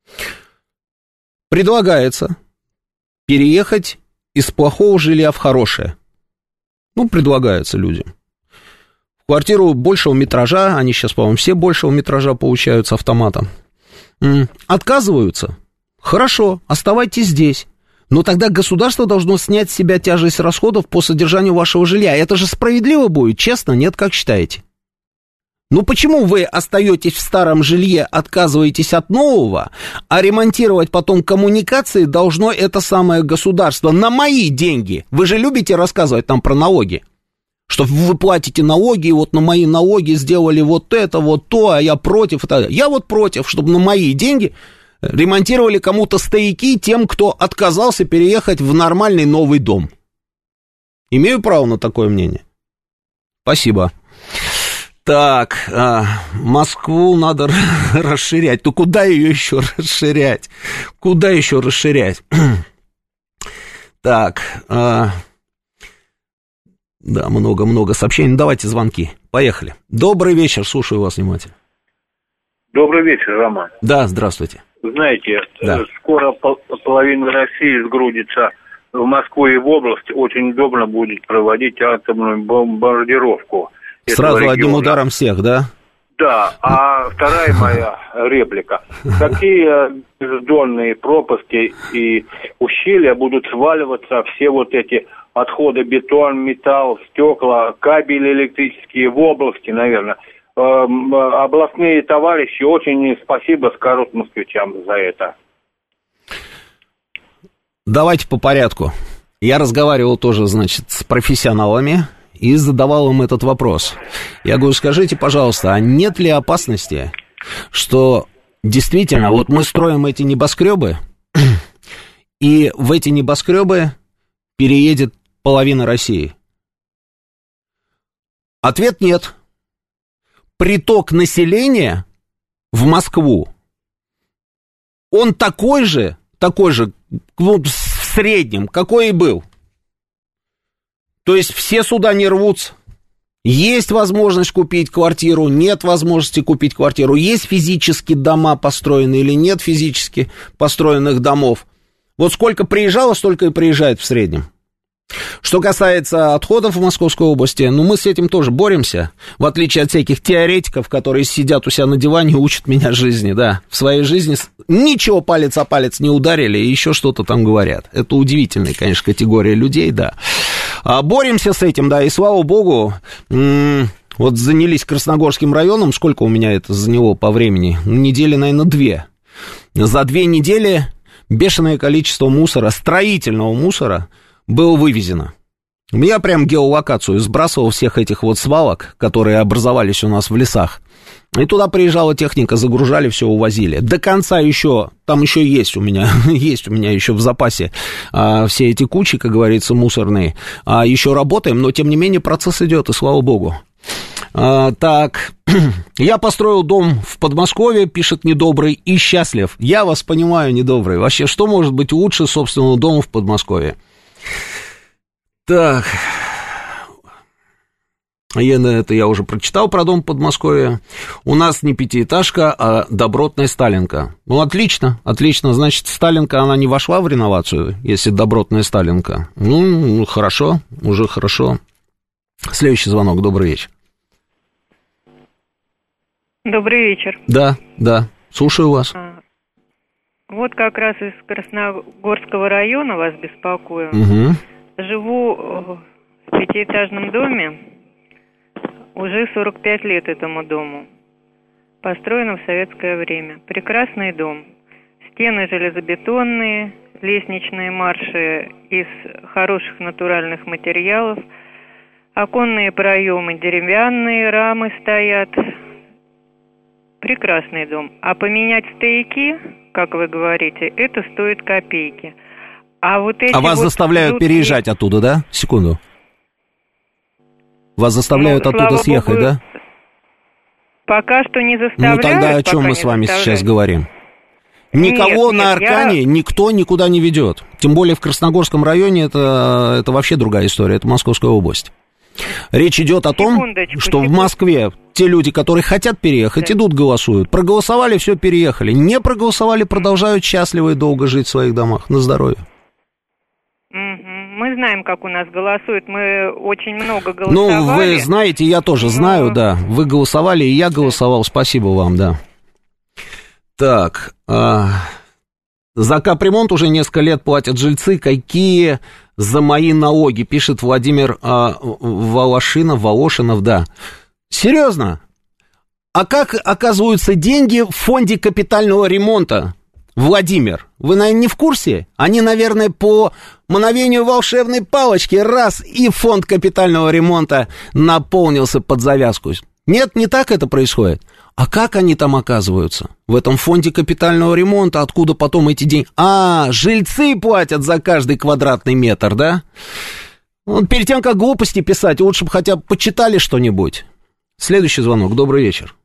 Предлагается переехать из плохого жилья в хорошее. Ну, предлагается людям. В квартиру большего метража, они сейчас, по-моему, все большего метража получают с автоматом. М-м, отказываются. Хорошо, оставайтесь здесь. Но тогда государство должно снять с себя тяжесть расходов по содержанию вашего жилья. Это же справедливо будет, честно, нет, как считаете? Ну почему вы остаетесь в старом жилье, отказываетесь от нового, а ремонтировать потом коммуникации должно это самое государство на мои деньги? Вы же любите рассказывать нам про налоги. Что вы платите налоги, и вот на мои налоги сделали вот это, вот то, а я против. Это. Я вот против, чтобы на мои деньги... ремонтировали кому-то стояки тем, кто отказался переехать в нормальный новый дом. Имею право на такое мнение? Спасибо. Так, а, Москву надо расширять. Ну, куда ее еще расширять? Куда еще расширять? Так, а, Да, много-много сообщений. Ну, давайте звонки. Поехали. Добрый вечер, слушаю вас внимательно. Добрый вечер, Роман. Да, здравствуйте. Знаете, да. скоро пол- половина России сгрудится в Москву и в область. Очень удобно будет проводить атомную бомбардировку. Сразу одним ударом всех, да? Да, а вторая моя реплика. Какие бездонные пропасти и ущелья будут сваливаться все вот эти отходы, бетон, металл, стекла, кабели электрические в области, наверное. Областные товарищи, очень спасибо скажут москвичам за это. Давайте по порядку. Я разговаривал тоже, значит, с профессионалами и задавал им этот вопрос. Я говорю, скажите, пожалуйста, а нет ли опасности, что действительно, вот мы строим эти небоскребы, и в эти небоскребы переедет половина России? Ответ нет. Приток населения в Москву, он такой же, такой же, ну, в среднем, какой и был. То есть все сюда не рвутся. Есть возможность купить квартиру, нет возможности купить квартиру. Есть физически дома построены или нет физически построенных домов. Вот сколько приезжало, столько и приезжает в среднем. Что касается отходов в Московской области, ну, мы с этим тоже боремся, в отличие от всяких теоретиков, которые сидят у себя на диване и учат меня жизни, да, в своей жизни ничего палец о палец не ударили и еще что-то там говорят. Это удивительная, конечно, категория людей, да. А боремся с этим, да, и слава богу, м- вот занялись Красногорским районом, сколько у меня это заняло по времени? Недели, наверное, две. За две недели бешеное количество мусора, строительного мусора, было вывезено. Я прям геолокацию сбрасывал всех этих вот свалок, которые образовались у нас в лесах. И туда приезжала техника, загружали, все увозили. До конца еще, там еще есть у меня, есть у меня еще в запасе а, все эти кучи, как говорится, мусорные. А, еще работаем, но тем не менее процесс идет, и слава богу. А, так, я построил дом в Подмосковье, пишет Недобрый, и счастлив. Я вас понимаю, Недобрый. Вообще, что может быть лучше собственного дома в Подмосковье? Так, я, это я уже прочитал про дом в Подмосковье. У нас не пятиэтажка, а добротная сталинка. Ну, отлично, отлично. Значит, сталинка, она не вошла в реновацию, если добротная сталинка. Ну, хорошо, уже хорошо. Следующий звонок, добрый вечер. Добрый вечер. Да, да, слушаю вас. А, вот как раз из Красногорского района вас беспокою. Угу. Живу в пятиэтажном доме, уже сорок пять лет этому дому. Построен в советское время. Прекрасный дом. Стены железобетонные, лестничные марши из хороших натуральных материалов, оконные проемы деревянные, рамы стоят. Прекрасный дом. А поменять стояки, как вы говорите, это стоит копейки. А, вот эти а вас вот заставляют жуткие... переезжать оттуда, да? Секунду. Вас заставляют ну, оттуда съехать, Богу, да? Пока что не заставляют. Ну тогда о чем мы с вами сейчас говорим? Никого нет, на нет, Аркане я... никто никуда не ведет. Тем более в Красногорском районе это, это вообще другая история, это Московская область. Речь идет о том, что секунду. В Москве те люди, которые хотят переехать, да. идут, голосуют. Проголосовали, все, переехали. Не проголосовали, продолжают счастливо и долго жить в своих домах. На здоровье. Мы знаем, как у нас голосуют, мы очень много голосовали. Ну, вы знаете, я тоже знаю, Но... да. Вы голосовали, и я голосовал, спасибо вам, да. Так, а... за капремонт уже несколько лет платят жильцы, какие за мои налоги, пишет Владимир а, Волошинов, Волошинов, да. Серьезно? А как оказываются деньги в фонде капитального ремонта? Владимир, вы, наверное, не в курсе? Они, наверное, по мановению волшебной палочки раз и фонд капитального ремонта наполнился под завязку. Нет, не так это происходит. А как они там оказываются? В этом фонде капитального ремонта, откуда потом эти деньги? А, жильцы платят за каждый квадратный метр, да? Вот перед тем, как глупости писать, лучше бы хотя бы почитали что-нибудь. Следующий звонок, добрый вечер.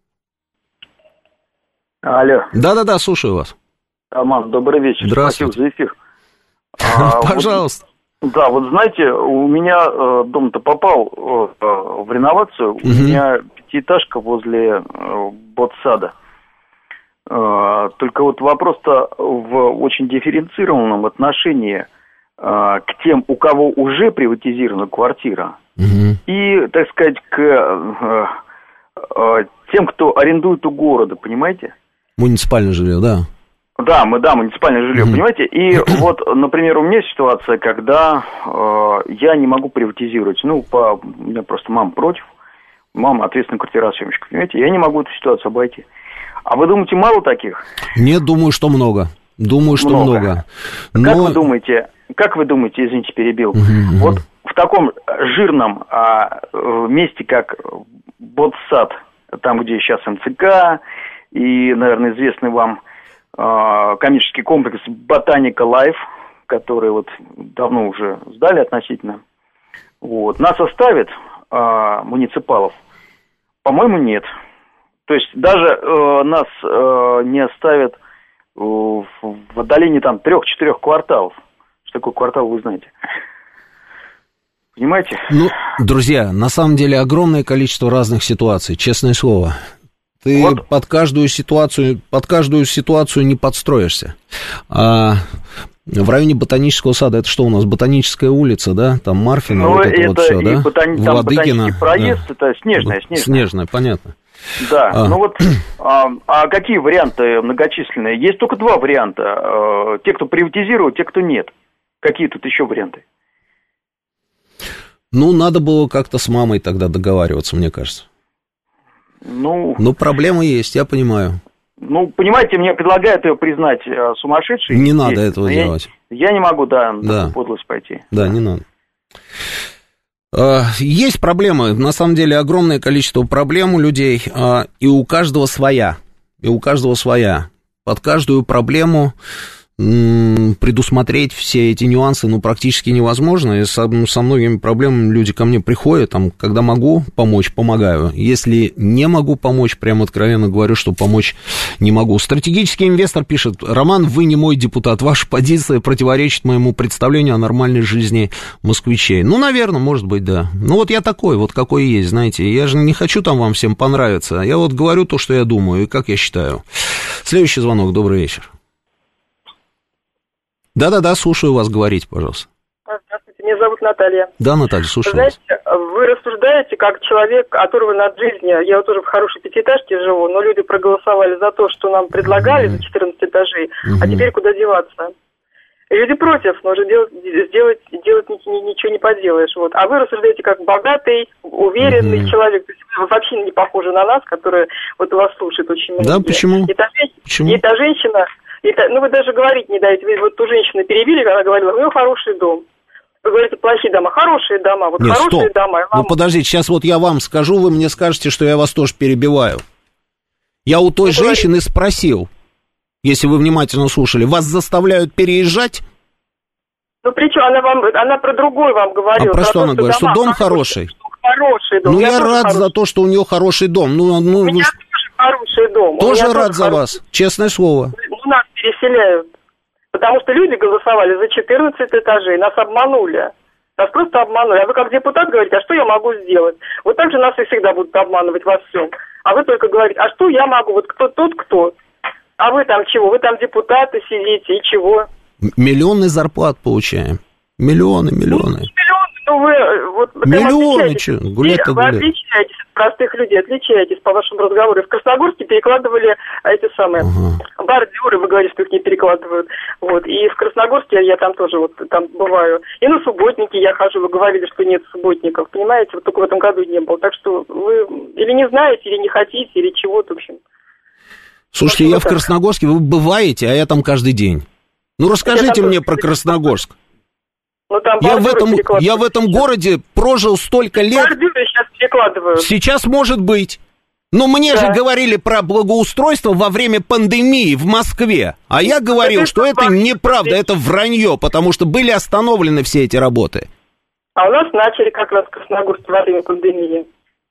Алло. Да-да-да, слушаю вас. Роман, добрый вечер. Здравствуйте. Спасибо за эфир. А, Пожалуйста. Да, вот знаете, у меня э, дом-то попал э, в реновацию, угу. У меня пятиэтажка возле э, ботсада. Э, только вот вопрос-то в очень дифференцированном отношении э, к тем, у кого уже приватизирована квартира, угу. И, так сказать, к э, э, тем, кто арендует у города, понимаете? Муниципальное жилье, да. Да, мы, да, муниципальное жилье, mm-hmm. понимаете? И вот, например, у меня ситуация, когда э, я не могу приватизировать. Ну, по, у меня просто мама против. Мама ответственная квартиросъемщик, понимаете? Я не могу эту ситуацию обойти. А вы думаете, мало таких? Нет, думаю, что много. Думаю, что много. много. Но... Как вы думаете, как вы думаете, извините, перебил, mm-hmm. вот в таком жирном а, месте, как Ботсад, там, где сейчас эм цэ ка и, наверное, известный вам коммерческий комплекс Ботаника Лайф, который вот давно уже сдали относительно. Вот. Нас оставят а, муниципалов? По-моему, нет. То есть даже э, нас э, не оставят э, в отдалении там трех-четырех кварталов. Что такое квартал, вы знаете. Понимаете? Ну, друзья, на самом деле огромное количество разных ситуаций, честное слово. Ты вот. под каждую ситуацию, под каждую ситуацию не подстроишься. А в районе Ботанического сада, это что у нас, Ботаническая улица, да? Там Марфина, ну, вот это, это вот все, да? Ботани... Владыкина. Проезд, да. Это снежная, снежная. Снежная, понятно. Да, а. ну вот, а, а какие варианты многочисленные? Есть только два варианта. А, те, кто приватизирует, те, кто нет. Какие тут еще варианты? Ну, надо было как-то с мамой тогда договариваться, мне кажется. Ну, ну, проблемы есть, я понимаю. Ну, понимаете, мне предлагают ее признать э, сумасшедшей. Не надо этого я, делать. Я не могу, да, на да. такую подлость пойти. Да, не надо. Есть проблемы, на самом деле огромное количество проблем у людей, и у каждого своя. И у каждого своя. Под каждую проблему предусмотреть все эти нюансы, ну, практически невозможно, и со, со многими проблемами люди ко мне приходят, там, когда могу помочь, помогаю, если не могу помочь, прямо откровенно говорю, что помочь не могу. Стратегический инвестор пишет: Роман, вы не мой депутат, ваша позиция противоречит моему представлению о нормальной жизни москвичей. Ну, наверное, может быть, да. Ну, вот я такой, вот какой есть, знаете, я же не хочу там вам всем понравиться, я вот говорю то, что я думаю и как я считаю. Следующий звонок, добрый вечер. Да-да-да, слушаю вас, говорите, пожалуйста. Здравствуйте, меня зовут Наталья. Да, Наталья, слушаю Знаете, вас. Вы рассуждаете как человек, которого над жизнью, я вот тоже в хорошей пятиэтажке живу, но люди проголосовали за то, что нам предлагали за четырнадцать этажей, mm-hmm. а теперь куда деваться? И люди против, но уже делать, сделать, делать ничего не поделаешь. Вот. А вы рассуждаете как богатый, уверенный mm-hmm. человек, то есть вы вообще не похожи на нас, которые вот вас слушают очень многие. Да, почему? И та, почему? И та женщина... Это, ну, вы даже говорить не даете. Вы вот ту женщину перебили, она говорила, у нее хороший дом. Вы говорите, плохие дома. Хорошие дома. Вот Нет, хорошие стоп. дома. Вам... Ну, подождите, сейчас вот я вам скажу, вы мне скажете, что я вас тоже перебиваю. Я у той ну, женщины говорите... спросил, если вы внимательно слушали, вас заставляют переезжать? Ну, причем она вам, она про другой вам говорила. А про, про что то, она говорит? Что дом хороший? Хороший дом. Ну, я, я рад хороший. за то, что у нее хороший дом. Ну, ну, у меня ну... тоже хороший дом. Тоже рад тоже за хороший... вас, честное слово. Ну, нас переселяют. Потому что люди голосовали за четырнадцать этажей, нас обманули. Нас просто обманули. А вы как депутат говорите, а что я могу сделать? Вот так же нас и всегда будут обманывать во всем. А вы только говорите, а что я могу? Вот кто тот, кто? А вы там чего? Вы там депутаты сидите, и чего? Миллионы зарплат получаем. Миллионы, миллионы. Ну, миллионы, ну вы... Вот, миллионы, что? Гулять-то вы гулять. отличаетесь от простых людей, отличаетесь по вашему разговору. В Красногорске перекладывали эти самые ага. бордюры, вы говорите, что их не перекладывают. Вот. И в Красногорске я там тоже вот там бываю. И на субботники я хожу, вы говорили, что нет субботников, понимаете? Вот только в этом году не было. Так что вы или не знаете, или не хотите, или чего-то, в общем. Слушайте, я в Красногорске, вы бываете, а я там каждый день. Ну, расскажите мне про Красногорск. Ну, там я, в этом, я в этом городе прожил столько лет. Бордюры сейчас перекладывают. Сейчас может быть. Но мне да. же говорили про благоустройство во время пандемии в Москве. А я говорил, это что это неправда, это вранье, потому что были остановлены все эти работы. А у нас начали как раз в Красногорске во время пандемии.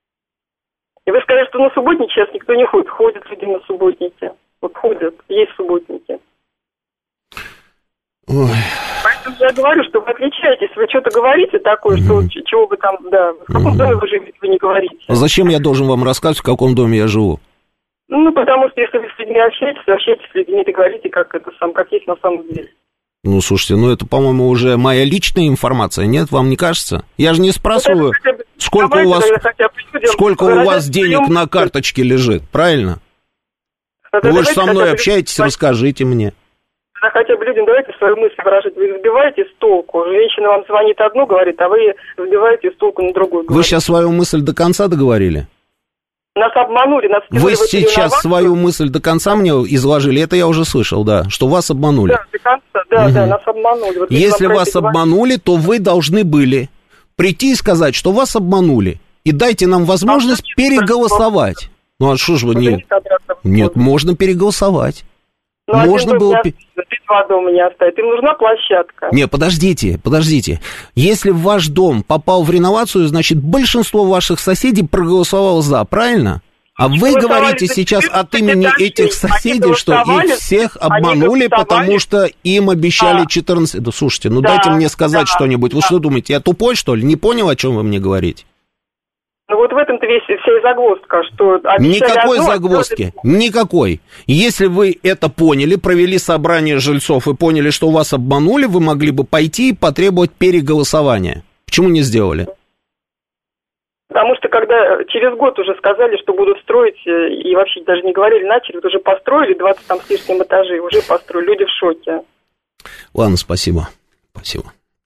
И вы сказали, что на субботники сейчас никто не ходит. Ходят люди на субботники. Вот ходят, есть субботники. Ой... Поэтому я говорю, что вы отличаетесь, вы что-то говорите такое, что чего вы там, да, в каком доме вы живете, вы не говорите. А зачем я должен вам рассказывать, в каком доме я живу? Ну, потому что если вы с людьми общаетесь, общаетесь с людьми, и говорите, как это сам, как есть на самом деле. Ну, слушайте, ну это, по-моему, уже моя личная информация, нет, вам не кажется? Я же не спрашиваю, вот бы, сколько у вас, сколько у вас денег своем... на карточке лежит, правильно? Ну, вы же со мной общаетесь, бы... расскажите мне. Да, хотя бы людям давайте свою мысль выражать. Вы сбиваете с толку. Женщина вам звонит одну, говорит, а вы сбиваете с толку на другую. Вы сейчас свою мысль до конца договорили? Нас обманули, нас Вы сейчас свою мысль до конца мне изложили, это я уже слышал, да, что вас обманули. Да, до конца, да, угу. да, нас обманули. Вот если вас обманули, то вы должны были прийти и сказать, что вас обманули, и дайте нам возможность а переголосовать. Ну, а что ж вы не... Нет, можно переголосовать. Ну, можно один было... Три два дома не оставить. Им нужна площадка. Не, подождите, подождите. Если в ваш дом попал в реновацию, значит, большинство ваших соседей проголосовало «за», правильно? А вы говорите сейчас от имени этих соседей, что их всех обманули, потому что им обещали четырнадцать... Да, слушайте, ну да, дайте мне сказать да, что-нибудь. Вы да. что думаете, я тупой, что ли? Не понял, о чем вы мне говорите? Ну вот в этом-то весь, вся и загвоздка, что... Никакой одно, загвоздки, а никакой. Если вы это поняли, провели собрание жильцов и поняли, что вас обманули, вы могли бы пойти и потребовать переголосования. Почему не сделали? Потому что когда через год уже сказали, что будут строить, и вообще даже не говорили, начали, вот уже построили двадцать там с лишним этажей, уже построили, люди в шоке. Ладно, спасибо, спасибо.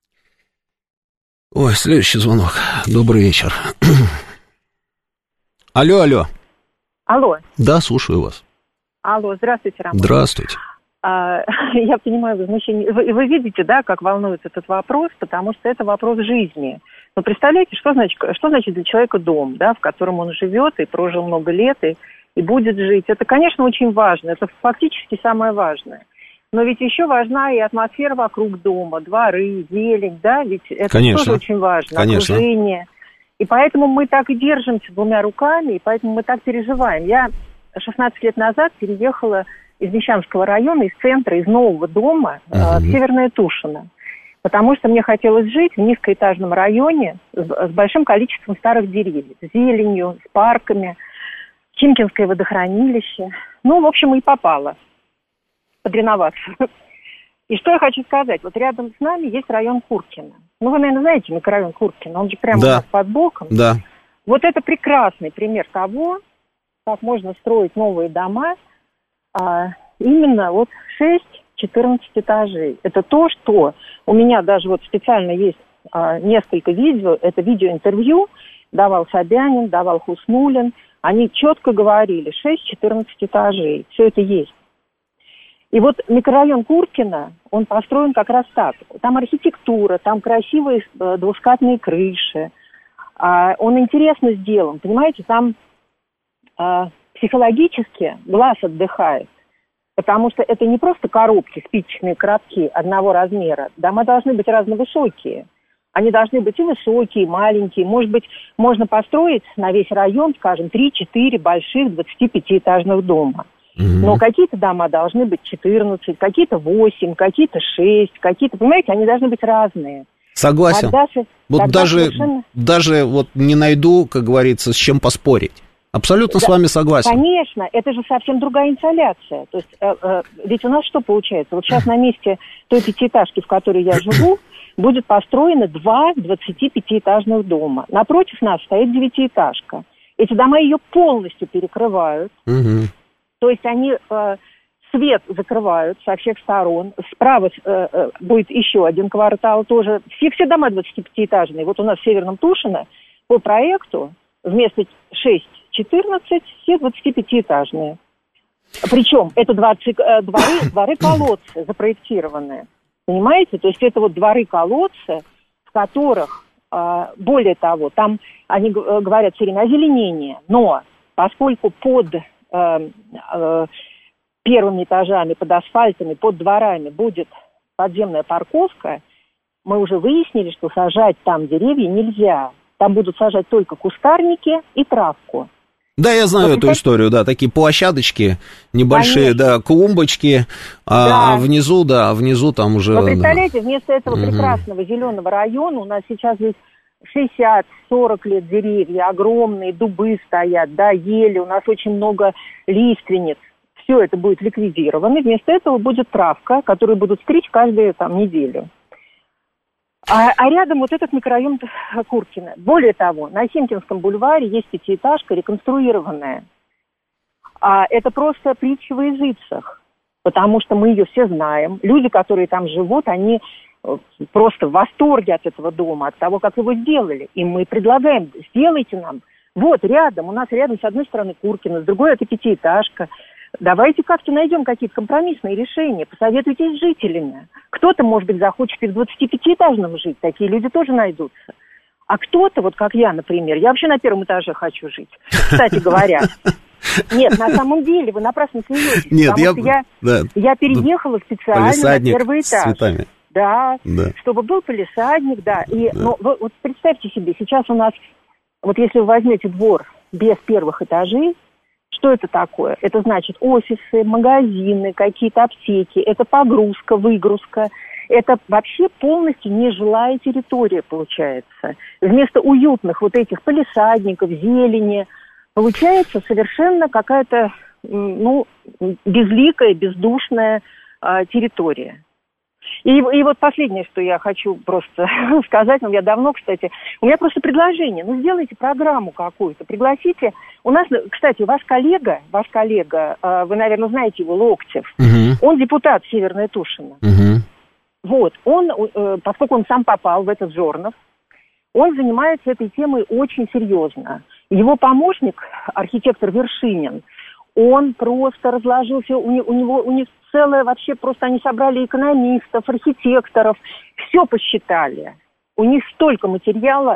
Ой, следующий звонок. Добрый вечер. Алло, алло. Алло. Да, слушаю вас. Алло, здравствуйте, Роман. Здравствуйте. А, я понимаю возмущение. Вы, вы видите, да, как волнует этот вопрос, потому что это вопрос жизни. Но представляете, что значит, что значит для человека дом, да, в котором он живет и прожил много лет, и, и будет жить. Это, конечно, очень важно. Это фактически самое важное. Но ведь еще важна и атмосфера вокруг дома, дворы, зелень, да, ведь это конечно, тоже очень важно, конечно. Окружение. И поэтому мы так и держимся двумя руками, и поэтому мы так переживаем. Я шестнадцать лет назад переехала из Мещанского района, из центра, из нового дома uh-huh. э, в Северное Тушино, потому что мне хотелось жить в низкоэтажном районе с, с большим количеством старых деревьев, с зеленью, с парками, Химкинское водохранилище. Ну, в общем, и попала под реновацию. И что я хочу сказать, вот рядом с нами есть район Куркино. Ну, вы, наверное, знаете микрорайон Куркино, он же прямо да. у нас под боком. Да. Вот это прекрасный пример того, как можно строить новые дома, а, именно вот шесть-четырнадцать этажей. Это то, что у меня даже вот специально есть а, несколько видео, это видеоинтервью, давал Собянин, давал Хуснуллин, они четко говорили, шесть-четырнадцать этажей, все это есть. И вот микрорайон Куркино, он построен как раз так. Там архитектура, там красивые двускатные крыши. А, он интересно сделан, понимаете, там а, психологически глаз отдыхает. Потому что это не просто коробки, спичечные коробки одного размера. Дома должны быть разновысокие. Они должны быть и высокие, и маленькие. Может быть, можно построить на весь район, скажем, три-четыре больших двадцатипятиэтажных дома. Но какие-то дома должны быть четырнадцать, какие-то восемь, какие-то шесть, какие-то, понимаете, они должны быть разные. Согласен. Тогда, вот тогда даже, совершенно... даже вот не найду, как говорится, с чем поспорить. Абсолютно да, с вами согласен. Конечно, это же совсем другая инсоляция. То есть, э, э, ведь у нас что получается? Вот сейчас на месте той пятиэтажки, в которой я живу, будет построено два двадцатипятиэтажных дома. Напротив нас стоит девятиэтажка. Эти дома ее полностью перекрывают. Угу. То есть они э, свет закрывают со всех сторон. Справа э, э, будет еще один квартал тоже. Все, все дома двадцатипятиэтажные. Вот у нас в Северном Тушино по проекту вместо шесть-четырнадцать все двадцатипятиэтажные. Причем это двадцать, э, дворы, дворы-колодцы запроектированные. Понимаете? То есть это вот дворы-колодцы, в которых, э, более того, там они э, говорят все время озеленение. Но поскольку под... первыми этажами, под асфальтами, под дворами будет подземная парковка, мы уже выяснили, что сажать там деревья нельзя. Там будут сажать только кустарники и травку. Да, я знаю вот эту это... историю, да, такие площадочки, небольшие, Конечно. да, клумбочки, да. А внизу, да, внизу там уже... Вы представляете, да. вместо этого угу. прекрасного зеленого района у нас сейчас здесь шестьдесят-сорок лет деревья, огромные дубы стоят, да, ели, у нас очень много лиственниц. Все это будет ликвидировано, вместо этого будет травка, которую будут стричь каждую там неделю. А, а рядом вот этот микрорайон Куркино. Более того, на Химкинском бульваре есть пятиэтажка реконструированная. А это просто притча во языцах, потому что мы ее все знаем. Люди, которые там живут, они просто в восторге от этого дома, от того, как его сделали. И мы предлагаем, сделайте нам. Вот рядом, у нас рядом с одной стороны Куркино, с другой это пятиэтажка. Давайте как-то найдем какие-то компромиссные решения, посоветуйтесь с жителями. Кто-то, может быть, захочет и в двадцатипятиэтажном жить, такие люди тоже найдутся. А кто-то, вот как я, например, я вообще на первом этаже хочу жить, кстати говоря. Нет, на самом деле, вы напрасно смеетесь. Нет, я, я, да, я переехала специально на первый этаж. С цветами. Да, да, чтобы был палисадник, да. И, да. ну, вы, вот представьте себе, сейчас у нас, вот если вы возьмете двор без первых этажей, что это такое? Это значит офисы, магазины, какие-то аптеки, это погрузка, выгрузка. Это вообще полностью нежилая территория получается. Вместо уютных вот этих палисадников, зелени, получается совершенно какая-то, ну, безликая, бездушная а, территория. И, и вот последнее, что я хочу просто сказать, ну, я давно, кстати, у меня просто предложение, ну, сделайте программу какую-то, пригласите, у нас, кстати, ваш коллега, ваш коллега, вы, наверное, знаете его, Локтев, uh-huh. он депутат Северная Тушина, uh-huh. вот, он, поскольку он сам попал в этот Жорнов, он занимается этой темой очень серьезно. Его помощник, архитектор Вершинин, он просто разложился, у него, у него, у них целое вообще, просто они собрали экономистов, архитекторов, все посчитали. У них столько материала,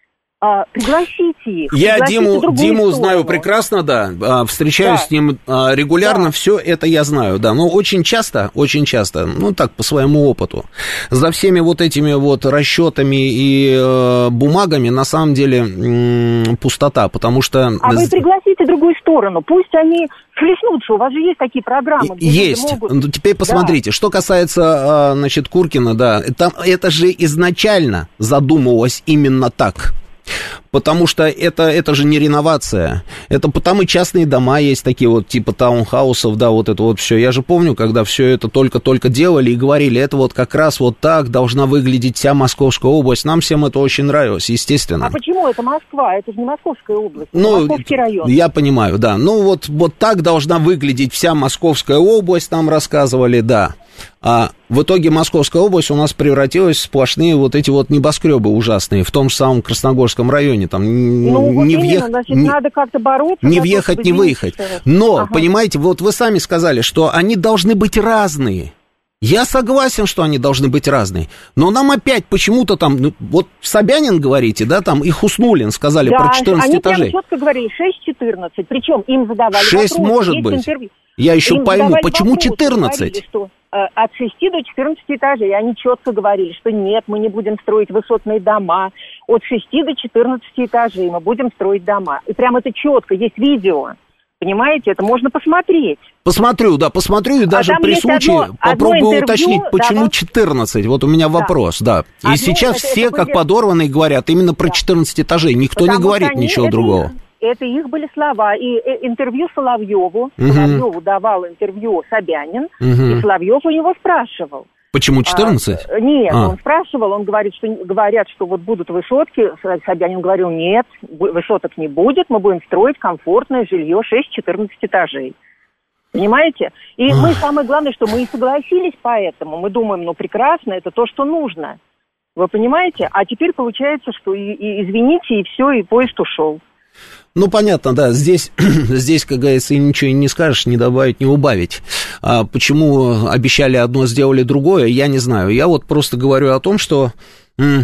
а, пригласите их. Я пригласите Диму, Диму сторону. знаю прекрасно, да, встречаюсь да. с ним регулярно, да. все это я знаю, да, но очень часто, очень часто, ну так, по своему опыту, за всеми вот этими вот расчетами и э, бумагами на самом деле м- пустота, потому что... А вы пригласите другую сторону, пусть они хлестнутся, у вас же есть такие программы, где есть. Могут... Ну, теперь посмотрите, да. что касается, значит, Куркина, да, там, это же изначально задумывалось именно так. Потому что это, это же не реновация. Это там и частные дома есть такие вот, типа таунхаусов, да, вот это вот все. Я же помню, когда все это только-только делали и говорили, это вот как раз вот так должна выглядеть вся Московская область. Нам всем это очень нравилось, естественно. А почему это Москва? Это же не Московская область, это ну, Московский район. Я понимаю, да. Ну вот, вот так должна выглядеть вся Московская область, нам рассказывали, да. А в итоге Московская область у нас превратилась в сплошные вот эти вот небоскребы ужасные, в том же самом Красногорском районе. Там ну, не вот въехать, значит, не, надо как-то бороться. Не въехать, не выехать. Но, ага. понимаете, вот вы сами сказали, что они должны быть разные. Я согласен, что они должны быть разные, но нам опять почему-то там, ну, вот Собянин, говорите, да, там и Хуснуллин сказали да, про четырнадцать они этажей. Они прямо четко говорили шесть-четырнадцать, причем им задавали шесть вопросы. может быть. Интервью. Я еще им пойму, почему вопросы, четырнадцать? Говорили, что э, от шести до четырнадцати этажей, они четко говорили, что нет, мы не будем строить высотные дома, от шести до четырнадцати этажей мы будем строить дома. И прям это четко, есть видео. Понимаете, это можно посмотреть. Посмотрю, да, посмотрю и даже а при случае одно, попробую одно интервью, уточнить, почему да, четырнадцать. Вот у меня вопрос, да. да. И одно, сейчас это, все, это как были... подорванные, говорят именно про да. четырнадцать этажей. Никто Потому не говорит они, ничего это другого. Их, это их были слова. И э, интервью Соловьеву, угу. Соловьеву давал интервью Собянин, угу. и Соловьев у него спрашивал. Почему четырнадцать? А, нет, а. он спрашивал, он говорит, что говорят, что вот будут высотки. Собянин говорил, нет, высоток не будет, мы будем строить комфортное жилье шесть-четырнадцать этажей. Понимаете? И мы, самое главное, что мы и согласились поэтому. Мы думаем, ну прекрасно, это то, что нужно. Вы понимаете? А теперь получается, что и, и извините, и все, и поезд ушел. Ну, понятно, да, здесь, здесь, как говорится, ничего не скажешь, не добавить, не убавить. А почему обещали одно, сделали другое, я не знаю. Я вот просто говорю о том, что м-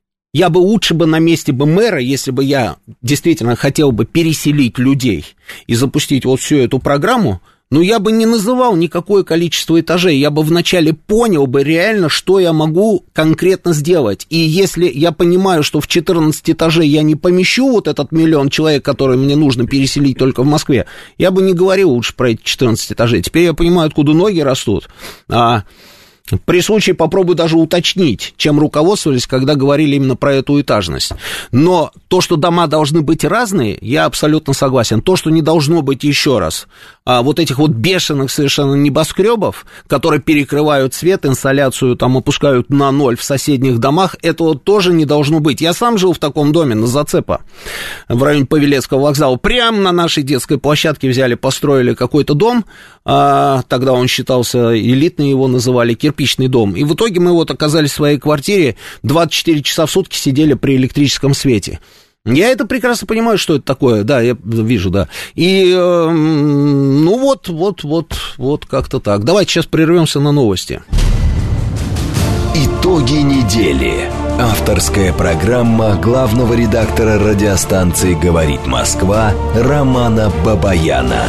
я бы лучше бы на месте бы мэра, если бы я действительно хотел бы переселить людей и запустить вот всю эту программу, Ну, я бы не называл никакое количество этажей, я бы вначале понял бы реально, что я могу конкретно сделать. И если я понимаю, что в четырнадцать этажей я не помещу вот этот миллион человек, который мне нужно переселить только в Москве, я бы не говорил лучше про эти четырнадцать этажей. Теперь я понимаю, откуда ноги растут. А при случае попробую даже уточнить, чем руководствовались, когда говорили именно про эту этажность. Но то, что дома должны быть разные, я абсолютно согласен. То, что не должно быть, еще раз, а вот этих вот бешеных совершенно небоскребов, которые перекрывают свет, инсоляцию там опускают на ноль в соседних домах, этого тоже не должно быть. Я сам жил в таком доме на Зацепа, в районе Павелецкого вокзала. Прямо на нашей детской площадке взяли, построили какой-то дом, а, тогда он считался элитный, его называли кирпичный дом. И в итоге мы вот оказались в своей квартире, двадцать четыре часа в сутки сидели при электрическом свете. Я это прекрасно понимаю, что это такое, да, я вижу, да. И, э, ну вот, вот, вот, вот как-то так. Давайте сейчас прервемся на новости. Итоги недели. Авторская программа главного редактора радиостанции «Говорит Москва» Романа Бабаяна.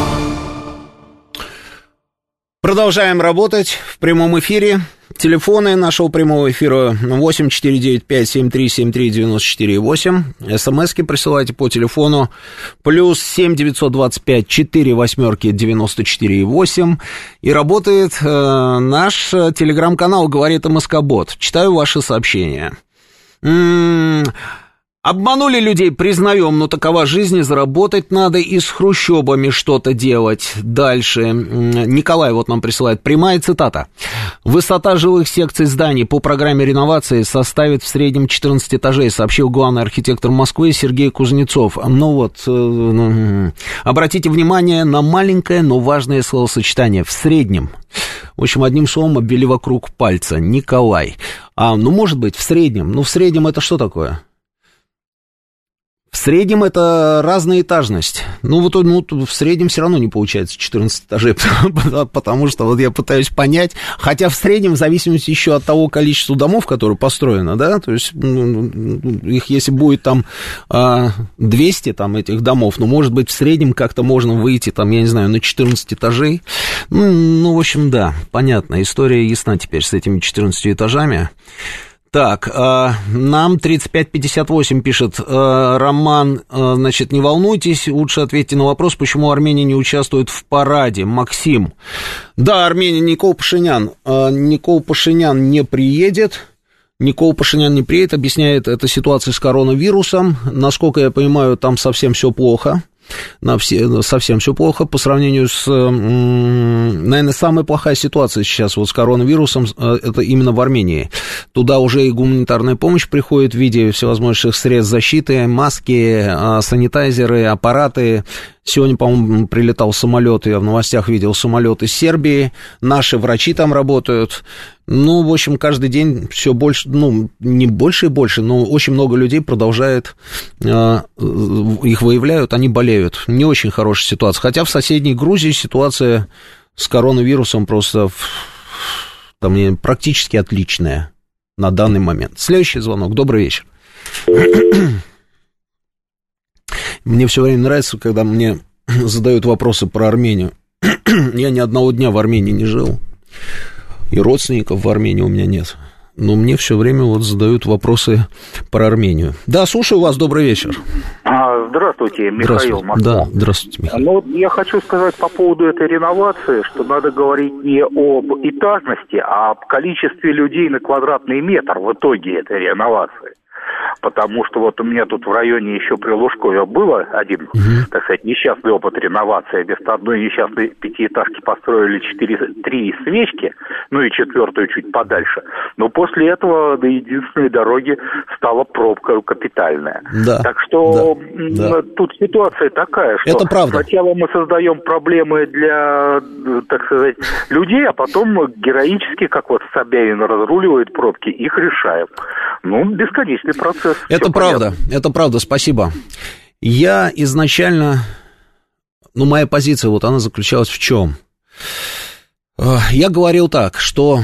Продолжаем работать в прямом эфире. Телефоны нашего прямого эфира восемь четыре девять пять семь три семь три девяносто четыре восемь. СМСки присылайте по телефону плюс семь девятьсот двадцать пять четыре восьмерки девяносто четыре восемь. И работает э, наш телеграм-канал «Говорит МСК-бот». Читаю ваши сообщения. М-м- Обманули людей, признаем, но такова жизнь, и заработать надо, и с хрущобами что-то делать. Дальше. Николай вот нам присылает прямая цитата. Высота жилых секций зданий по программе реновации составит в среднем четырнадцать этажей, сообщил главный архитектор Москвы Сергей Кузнецов. Ну вот, э, обратите внимание на маленькое, но важное словосочетание «в среднем». В общем, одним словом обвели вокруг пальца. Николай. А, ну, может быть, в среднем. Ну, в среднем это что такое? В среднем это разная этажность. Ну, вот ну, в среднем все равно не получается четырнадцать этажей, потому что вот я пытаюсь понять, хотя в среднем в зависимости еще от того количества домов, которые построено, да, то есть ну, их если будет там двести там этих домов, ну, может быть, в среднем как-то можно выйти там, я не знаю, на четырнадцать этажей. Ну, ну в общем, да, понятно, история ясна теперь с этими четырнадцатью этажами. Так, э, нам тридцать пять пятьдесят восемь пишет э, Роман, э, значит, не волнуйтесь, лучше ответьте на вопрос, почему Армения не участвует в параде. Максим. Да, Армения, Никол Пашинян. Э, Никол Пашинян не приедет. Никол Пашинян не приедет, объясняет это ситуация с коронавирусом. Насколько я понимаю, там совсем все плохо. На все, совсем все плохо по сравнению с, наверное, самая плохая ситуация сейчас вот с коронавирусом, это именно в Армении. Туда уже и гуманитарная помощь приходит в виде всевозможных средств защиты, маски, санитайзеры, аппараты. Сегодня, по-моему, прилетал самолет, я в новостях видел самолет из Сербии, наши врачи там работают. Ну, в общем, каждый день все больше, ну, не больше и больше, но очень много людей продолжает, э, их выявляют, они болеют. Не очень хорошая ситуация. Хотя в соседней Грузии ситуация с коронавирусом просто там, практически отличная на данный момент. Следующий звонок. Добрый вечер. Мне все время нравится, когда мне задают вопросы про Армению. Я ни одного дня в Армении не жил. И родственников в Армении у меня нет. Но мне все время вот задают вопросы про Армению. Да, слушаю вас, добрый вечер. Здравствуйте, Михаил, здравствуйте. Москва. Да, здравствуйте, Михаил. Ну, я хочу сказать по поводу этой реновации, что надо говорить не об этажности, а об количестве людей на квадратный метр в итоге этой реновации. Потому что вот у меня тут в районе еще при Лужкове было один, uh-huh. так сказать, несчастный опыт реновации. Вместо одной несчастной пятиэтажки построили четыре, три свечки, ну и четвертую чуть подальше. Но после этого до единственной дороги стала пробка капитальная. Да. Так что да. Да. тут ситуация такая, что это правда. Сначала мы создаем проблемы для, так сказать, людей, а потом героически, как вот Собянин разруливает пробки, их решаем. Ну, бесконечный процесс. Это правда, понятно. Это правда, спасибо. Я изначально, ну, моя позиция, вот она заключалась в чем? Я говорил так, что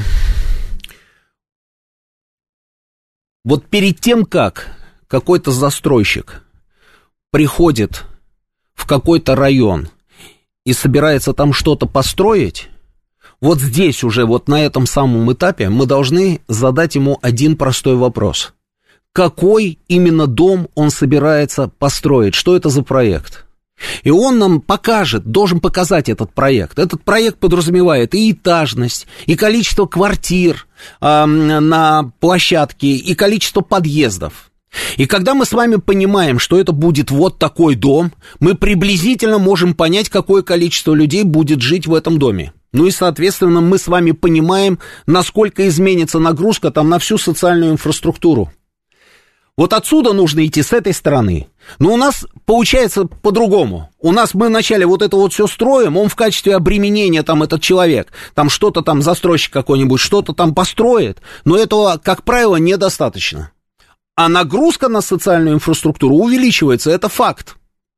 вот перед тем, как какой-то застройщик приходит в какой-то район и собирается там что-то построить, вот здесь уже, вот на этом самом этапе мы должны задать ему один простой вопрос. Какой именно дом он собирается построить? Что это за проект? И он нам покажет, должен показать этот проект. Этот проект подразумевает и этажность, и количество квартир э, на площадке, и количество подъездов. И когда мы с вами понимаем, что это будет вот такой дом, мы приблизительно можем понять, какое количество людей будет жить в этом доме. Ну и, соответственно, мы с вами понимаем, насколько изменится нагрузка там на всю социальную инфраструктуру. Вот отсюда нужно идти, с этой стороны. Но у нас получается по-другому. У нас мы вначале вот это вот все строим, он в качестве обременения, там, этот человек, там что-то там, застройщик какой-нибудь, что-то там построит, но этого, как правило, недостаточно. А нагрузка на социальную инфраструктуру увеличивается, это факт.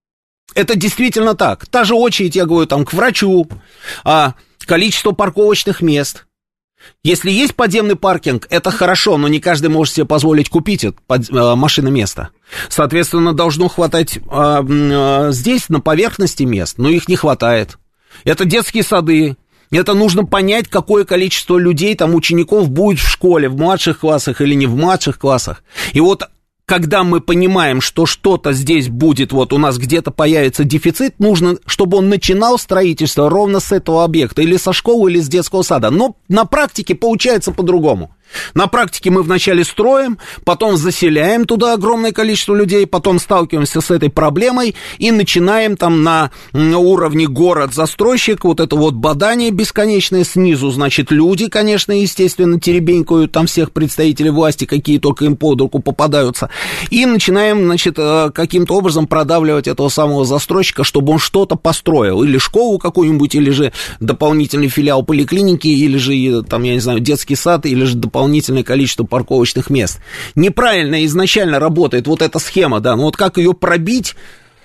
Это действительно так. Та же очередь, я говорю, там, к врачу, а, количество парковочных мест. Если есть подземный паркинг, это хорошо, но не каждый может себе позволить купить это, под, а, машиноместо. Соответственно, должно хватать а, а, здесь, на поверхности мест, но их не хватает. Это детские сады. Это нужно понять, какое количество людей, там, учеников будет в школе, в младших классах или не в младших классах. И вот, когда мы понимаем, что что-то здесь будет, вот у нас где-то появится дефицит, нужно, чтобы он начинал строительство ровно с этого объекта, или со школы, или с детского сада. Но на практике получается по-другому. На практике мы вначале строим, потом заселяем туда огромное количество людей, потом сталкиваемся с этой проблемой и начинаем там на, на уровне город-застройщик, вот это вот бадание бесконечное снизу, значит, люди, конечно, естественно, теребенькают там всех представителей власти, какие только им под руку попадаются, и начинаем, значит, каким-то образом продавливать этого самого застройщика, чтобы он что-то построил, или школу какую-нибудь, или же дополнительный филиал поликлиники, или же, там, я не знаю, детский сад, или же дополнительный дополнительное количество парковочных мест. Неправильно изначально работает вот эта схема, да, но вот как ее пробить,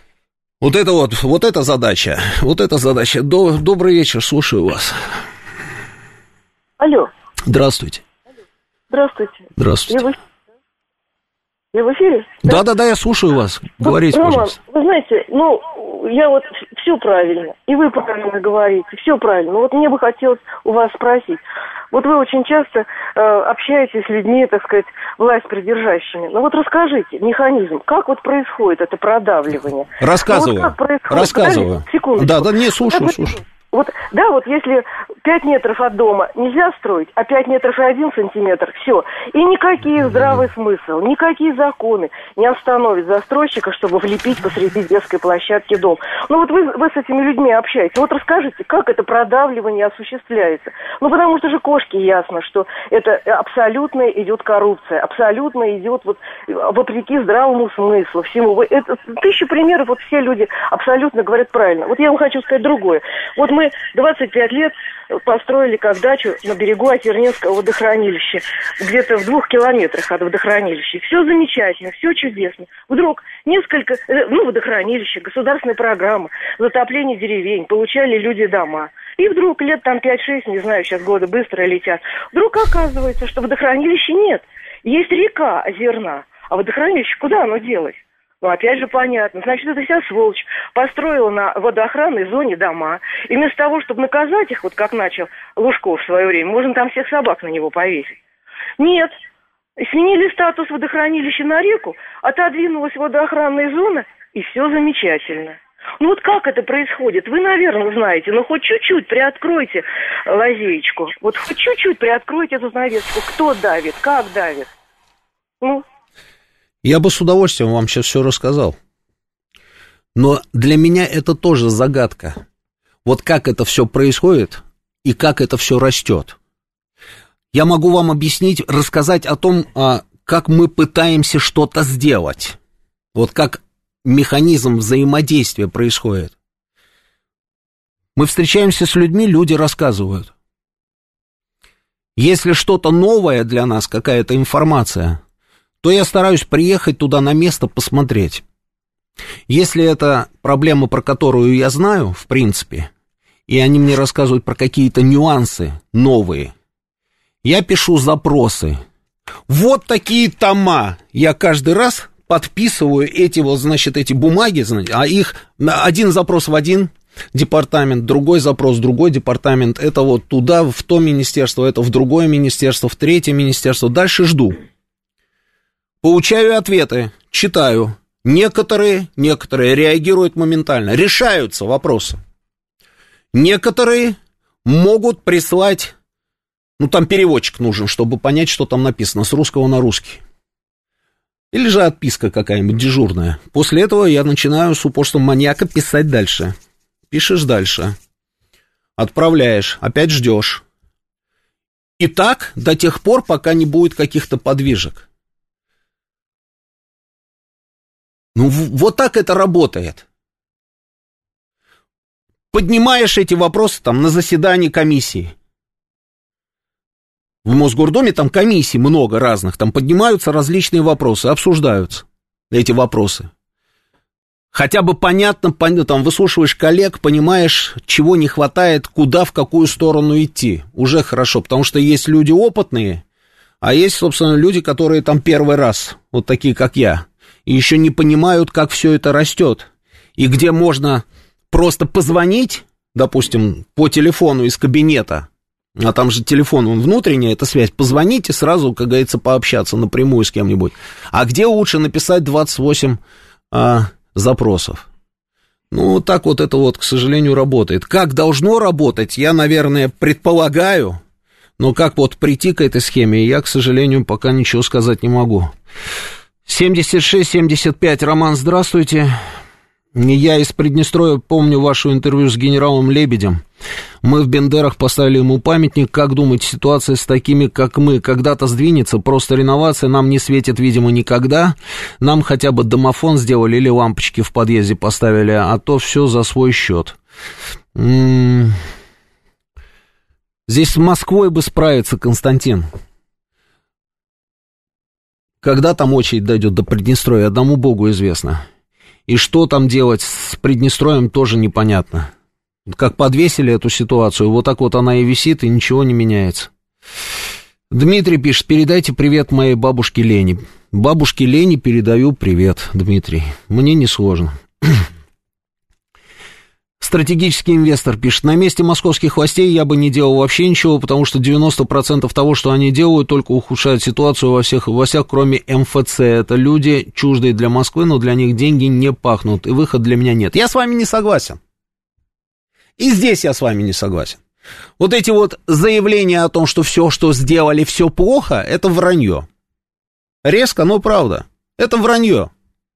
вот это вот, вот эта задача, вот эта задача. До, добрый вечер, слушаю вас. Алло. Здравствуйте. Здравствуйте. Здравствуйте. Я в, я в эфире? Да-да-да, я слушаю вас. Говорите, Роман, пожалуйста. Вы знаете, ну, я вот все правильно, и вы правильно говорите, все правильно. Но вот мне бы хотелось у вас спросить. Вот вы очень часто э, общаетесь с людьми, так сказать, власть придержащими. Ну вот расскажите механизм, как вот происходит это продавливание? Рассказываю. Ну, вот как происходит? Рассказываю. Подождите, секундочку. Да, да, не, слушаю, вот, слушаю. Вот, да, вот если пять метров от дома нельзя строить, а пять метров и один сантиметр, все. И никакие здравый смысл, никакие законы не остановят застройщика, чтобы влепить посреди детской площадки дом. Ну вот вы, вы с этими людьми общаетесь. Вот расскажите, как это продавливание осуществляется? Ну потому что же кошке ясно, что это абсолютно идет коррупция, абсолютно идет вот вопреки здравому смыслу, всему. Это, тысячу примеров, вот все люди абсолютно говорят правильно. Вот я вам хочу сказать другое. Вот мы двадцать пять лет построили как дачу на берегу Озерненского водохранилища, где-то в двух километрах от водохранилища. Все замечательно, все чудесно. Вдруг несколько, ну, водохранилище, государственная программа, затопление деревень, получали люди дома. И вдруг лет там пять-шесть, не знаю, сейчас годы быстро летят, вдруг оказывается, что водохранилища нет. Есть река Озерна, а водохранилище куда оно делось? Ну, опять же, понятно. Значит, эта вся сволочь построила на водоохранной зоне дома. И вместо того, чтобы наказать их, вот как начал Лужков в свое время, можно там всех собак на него повесить. Нет. Сменили статус водохранилища на реку, отодвинулась водоохранная зона, и все замечательно. Ну вот как это происходит? Вы, наверное, знаете, но хоть чуть-чуть приоткройте лазеечку. Вот хоть чуть-чуть приоткройте эту занавеску. Кто давит, как давит? Ну... Я бы с удовольствием вам сейчас все рассказал. Но для меня это тоже загадка. Вот как это все происходит и как это все растет. Я могу вам объяснить, рассказать о том, как мы пытаемся что-то сделать. Вот как механизм взаимодействия происходит. Мы встречаемся с людьми, люди рассказывают. Если что-то новое для нас, какая-то информация, то я стараюсь приехать туда на место, посмотреть. Если это проблема, про которую я знаю, в принципе, и они мне рассказывают про какие-то нюансы новые, я пишу запросы. Вот такие тома. Я каждый раз подписываю эти вот, значит, эти бумаги, а их один запрос в один, департамент, другой запрос, другой департамент, это вот туда, в то министерство, это в другое министерство, в третье министерство. Дальше жду. Получаю ответы, читаю. Некоторые, некоторые реагируют моментально, решаются вопросы. Некоторые могут прислать, ну там переводчик нужен, чтобы понять, что там написано, с русского на русский. Или же отписка какая-нибудь дежурная. После этого я начинаю с упорством маньяка писать дальше. Пишешь дальше. Отправляешь. Опять ждешь. И так до тех пор, пока не будет каких-то подвижек. Ну, вот так это работает. Поднимаешь эти вопросы там на заседании комиссии. В Мосгордуме там комиссий много разных, там поднимаются различные вопросы, обсуждаются эти вопросы. Хотя бы понятно, там выслушиваешь коллег, понимаешь, чего не хватает, куда, в какую сторону идти. Уже хорошо, потому что есть люди опытные, а есть, собственно, люди, которые там первый раз, вот такие, как я, и еще не понимают, как все это растет. И где можно просто позвонить, допустим, по телефону из кабинета, а там же телефон, он внутренний, это связь, позвоните сразу, как говорится, пообщаться напрямую с кем-нибудь. А где лучше написать двадцать восемь а, запросов? Ну, так вот это вот, к сожалению, работает. Как должно работать, я, наверное, предполагаю, но как вот прийти к этой схеме, я, к сожалению, пока ничего сказать не могу. семьдесят шесть семьдесят пять, Роман, здравствуйте. Я из Приднестровья помню ваше интервью с генералом Лебедем. Мы в Бендерах поставили ему памятник. Как думаете, ситуация с такими, как мы, когда-то сдвинется? Просто реновация нам не светит, видимо, никогда. Нам хотя бы домофон сделали или лампочки в подъезде поставили, а то все за свой счет. М-м- Здесь с Москвой бы справиться, Константин. Когда там очередь дойдет до Приднестровья, одному Богу известно. И что там делать с Приднестровьем, тоже непонятно. Как подвесили эту ситуацию, вот так вот она и висит, и ничего не меняется. Дмитрий пишет, передайте привет моей бабушке Лене. Бабушке Лене передаю привет, Дмитрий. Мне несложно. Стратегический инвестор пишет, на месте московских властей я бы не делал вообще ничего, потому что девяносто процентов того, что они делают, только ухудшают ситуацию во всех властях, кроме эм эф цэ. Это люди чуждые для Москвы, но для них деньги не пахнут, и выхода для меня нет. Я с вами не согласен. И здесь я с вами не согласен. Вот эти вот заявления о том, что все, что сделали, все плохо, это вранье. Резко, но правда. Это вранье.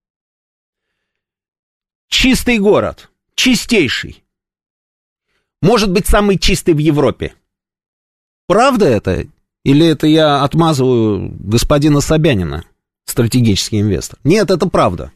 Чистый город. Чистейший. Может быть, самый чистый в Европе. Правда это? Или это я отмазываю господина Собянина, стратегический инвестор? Нет, это правда.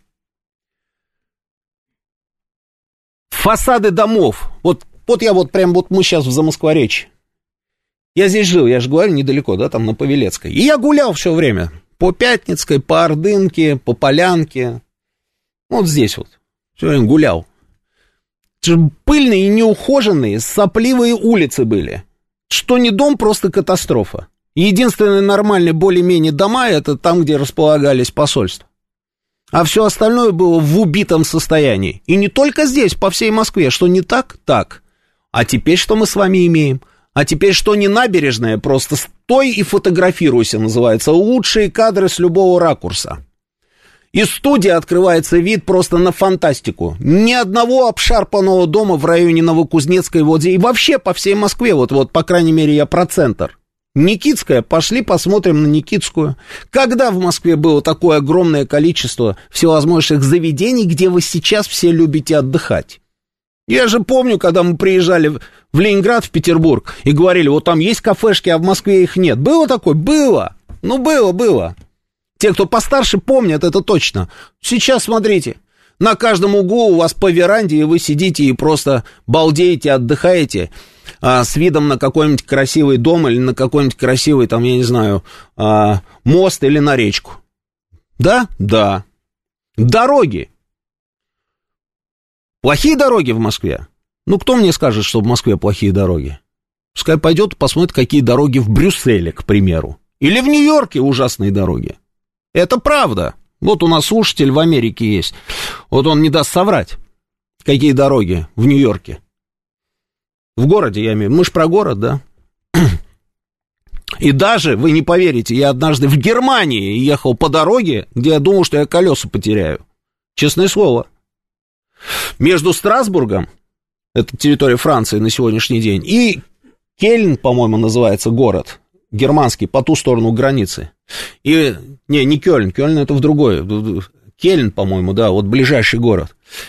Фасады домов. Вот, вот я вот прям, вот мы сейчас в Замоскворечье. Я здесь жил, я же говорю, недалеко, да, там на Павелецкой. И я гулял все время. По Пятницкой, по Ордынке, по Полянке. Вот здесь вот. Все время гулял. Пыльные и неухоженные, сопливые улицы были. Что не дом, просто катастрофа. Единственные нормальные более-менее дома, это там, где располагались посольства. А все остальное было в убитом состоянии. И не только здесь, по всей Москве. Что не так? Так. А теперь что мы с вами имеем? А теперь что не набережная? Просто стой и фотографируйся, называется. Лучшие кадры с любого ракурса. Из студии открывается вид просто на фантастику. Ни одного обшарпанного дома в районе Новокузнецкой, вот здесь, и вообще по всей Москве, вот, вот, по крайней мере, я про центр. Никитская, пошли посмотрим на Никитскую. Когда в Москве было такое огромное количество всевозможных заведений, где вы сейчас все любите отдыхать? Я же помню, когда мы приезжали в Ленинград, в Петербург, и говорили, вот там есть кафешки, а в Москве их нет. Было такое? Было. Ну, было, было. Те, кто постарше, помнят это точно. Сейчас, смотрите, на каждом углу у вас по веранде, и вы сидите и просто балдеете, отдыхаете а, с видом на какой-нибудь красивый дом или на какой-нибудь красивый, там, я не знаю, а, мост или на речку. Да? Да. Дороги. Плохие дороги в Москве? Ну, кто мне скажет, что в Москве плохие дороги? Пускай пойдет и посмотрит, какие дороги в Брюсселе, к примеру. Или в Нью-Йорке ужасные дороги. Это правда. Вот у нас слушатель в Америке есть. Вот он не даст соврать. какие дороги в Нью-Йорке. В городе, я имею в виду. Мы ж про город, да? И даже, вы не поверите, я однажды в Германии ехал по дороге, где я думал, что я колеса потеряю. Честное слово. Между Страсбургом, это территория Франции на сегодняшний день, и Кельн, по-моему, называется город, германский, по ту сторону границы. И, не, не Кёльн, Кёльн это в другой, Кельн, по-моему, да, вот ближайший город.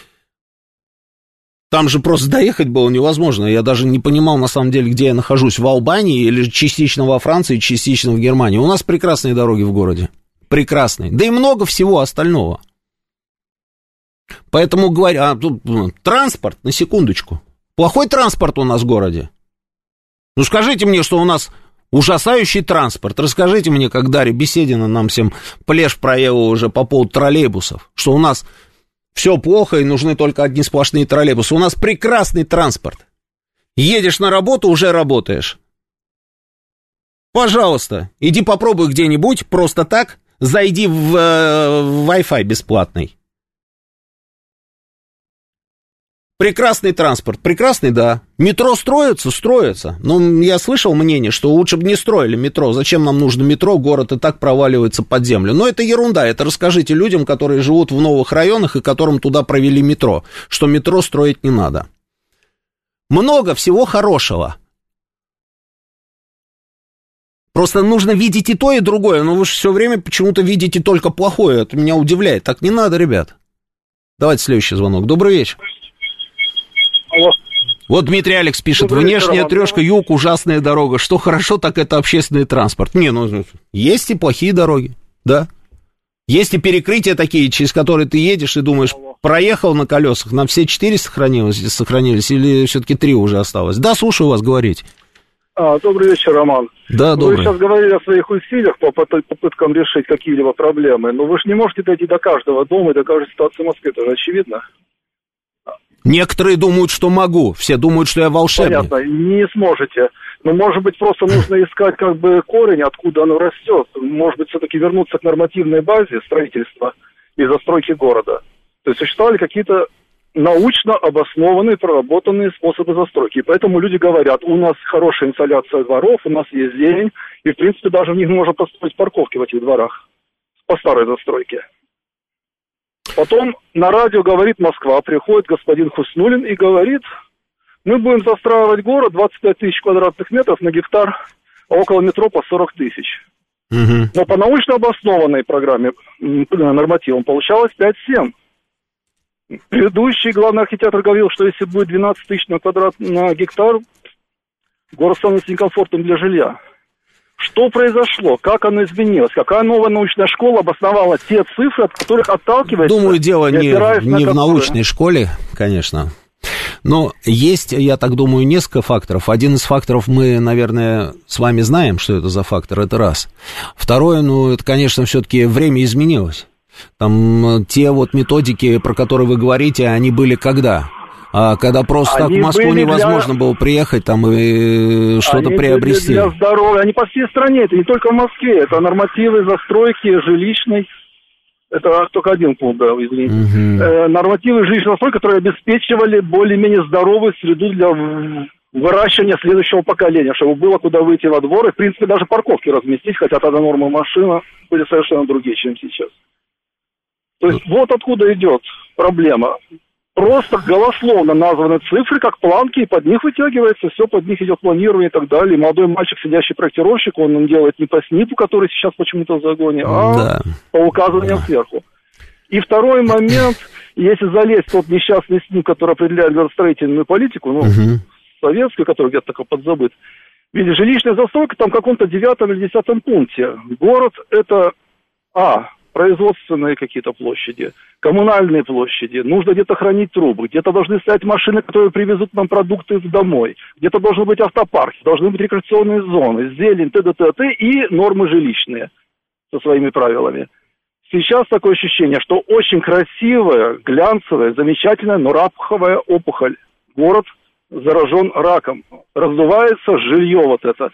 Там же просто доехать было невозможно. Я даже не понимал, на самом деле, где я нахожусь. В Албании или частично во Франции, частично в Германии. У нас прекрасные дороги в городе. Прекрасные. Да и много всего остального. Поэтому говорю, а, тут, транспорт, на секундочку. Плохой транспорт у нас в городе. Ну, скажите мне, что у нас ужасающий транспорт. Расскажите мне, как Дарья Беседина нам всем плешь проела уже по поводу троллейбусов. Что у нас... Все плохо, и нужны только одни сплошные троллейбусы. У нас прекрасный транспорт. Едешь на работу, уже работаешь. Пожалуйста, иди попробуй где-нибудь, просто так, зайди в, э, в Wi-Fi бесплатный. Прекрасный транспорт. Прекрасный, да. Метро строится? Строится. Но я слышал мнение, что лучше бы не строили метро. Зачем нам нужно метро? Город и так проваливается под землю. Но это ерунда. Это расскажите людям, которые живут в новых районах и которым туда провели метро, что метро строить не надо. Много всего хорошего. Просто нужно видеть и то, и другое. Но вы же все время почему-то видите только плохое. Это меня удивляет. Так не надо, ребят. Давайте следующий звонок. Добрый вечер. Алло. Вот Дмитрий Алекс пишет, Добрый внешняя вечер, трешка, юг, ужасная дорога. Что хорошо, так это общественный транспорт. Не, ну, есть и плохие дороги, да. Есть и перекрытия такие, через которые ты едешь и думаешь, Алло. Проехал на колесах, на все четыре сохранилось, сохранились, или все-таки три уже осталось? Да, слушаю вас, говорить. А, добрый вечер, Роман. Да, добрый. Вы сейчас говорили о своих усилиях по попыткам решить какие-либо проблемы, но вы же не можете дойти до каждого дома и до каждой ситуации в Москве, это же очевидно. Некоторые думают, что могу, все думают, что я волшебник. Понятно, не сможете. Но, может быть, просто нужно искать как бы корень, откуда оно растет. Может быть, все-таки вернуться к нормативной базе строительства и застройки города. То есть существовали какие-то научно обоснованные, проработанные способы застройки. И поэтому люди говорят, у нас хорошая инсоляция дворов, у нас есть зелень, и, в принципе, даже в них можно построить парковки в этих дворах по старой застройке. Потом на радио говорит Москва, приходит господин Хуснуллин и говорит, мы будем застраивать город двадцать пять тысяч квадратных метров на гектар, а около метро по сорок тысяч. Угу. Но по научно обоснованной программе, нормативам, получалось пять-семь. Предыдущий главный архитектор говорил, что если будет двенадцать тысяч на квадрат на гектар, город становится некомфортным для жилья. Что произошло? Как оно изменилось? Какая новая научная школа обосновала те цифры, от которых отталкивается? Думаю, дело не, не в научной школе, конечно. Но есть, я так думаю, несколько факторов. Один из факторов мы, наверное, с вами знаем, что это за фактор, это раз. Второе, ну, это, конечно, все-таки время изменилось. Там те вот методики, про которые вы говорите, они были когда? А когда просто они так в Москву невозможно для... было приехать там и что-то они приобрести. Для здоровья. Они по всей стране, это не только в Москве, это нормативы застройки жилищной. Это только один пункт, да, извините. Угу. Э, нормативы жилищной застройки, которые обеспечивали более-менее здоровую среду для выращивания следующего поколения, чтобы было куда выйти во двор, и, в принципе, даже парковки разместить, хотя тогда нормы машин были совершенно другие, чем сейчас. То есть вот откуда идет проблема. Просто голословно названы цифры, как планки, и под них вытягивается, все под них идет планирование и так далее. И молодой мальчик, сидящий проектировщик, он, он делает не по снипу, который сейчас почему-то в загоне, а да. по указываниям да. сверху. И второй момент, если залезть в тот несчастный снип, который определяет градостроительную политику, ну, угу. советскую, который где-то такой подзабыт, видите, жилищная застройка там в каком-то девятом или десятом пункте. Город это, а, производственные какие-то площади, коммунальные площади, нужно где-то хранить трубы, где-то должны стоять машины, которые привезут нам продукты домой, где-то должны быть автопарки, должны быть рекреационные зоны, зелень, т.д. т.т. и нормы жилищные со своими правилами. Сейчас такое ощущение, что очень красивая, глянцевая, замечательная, но раковая опухоль. Город заражен раком, раздувается жилье вот это.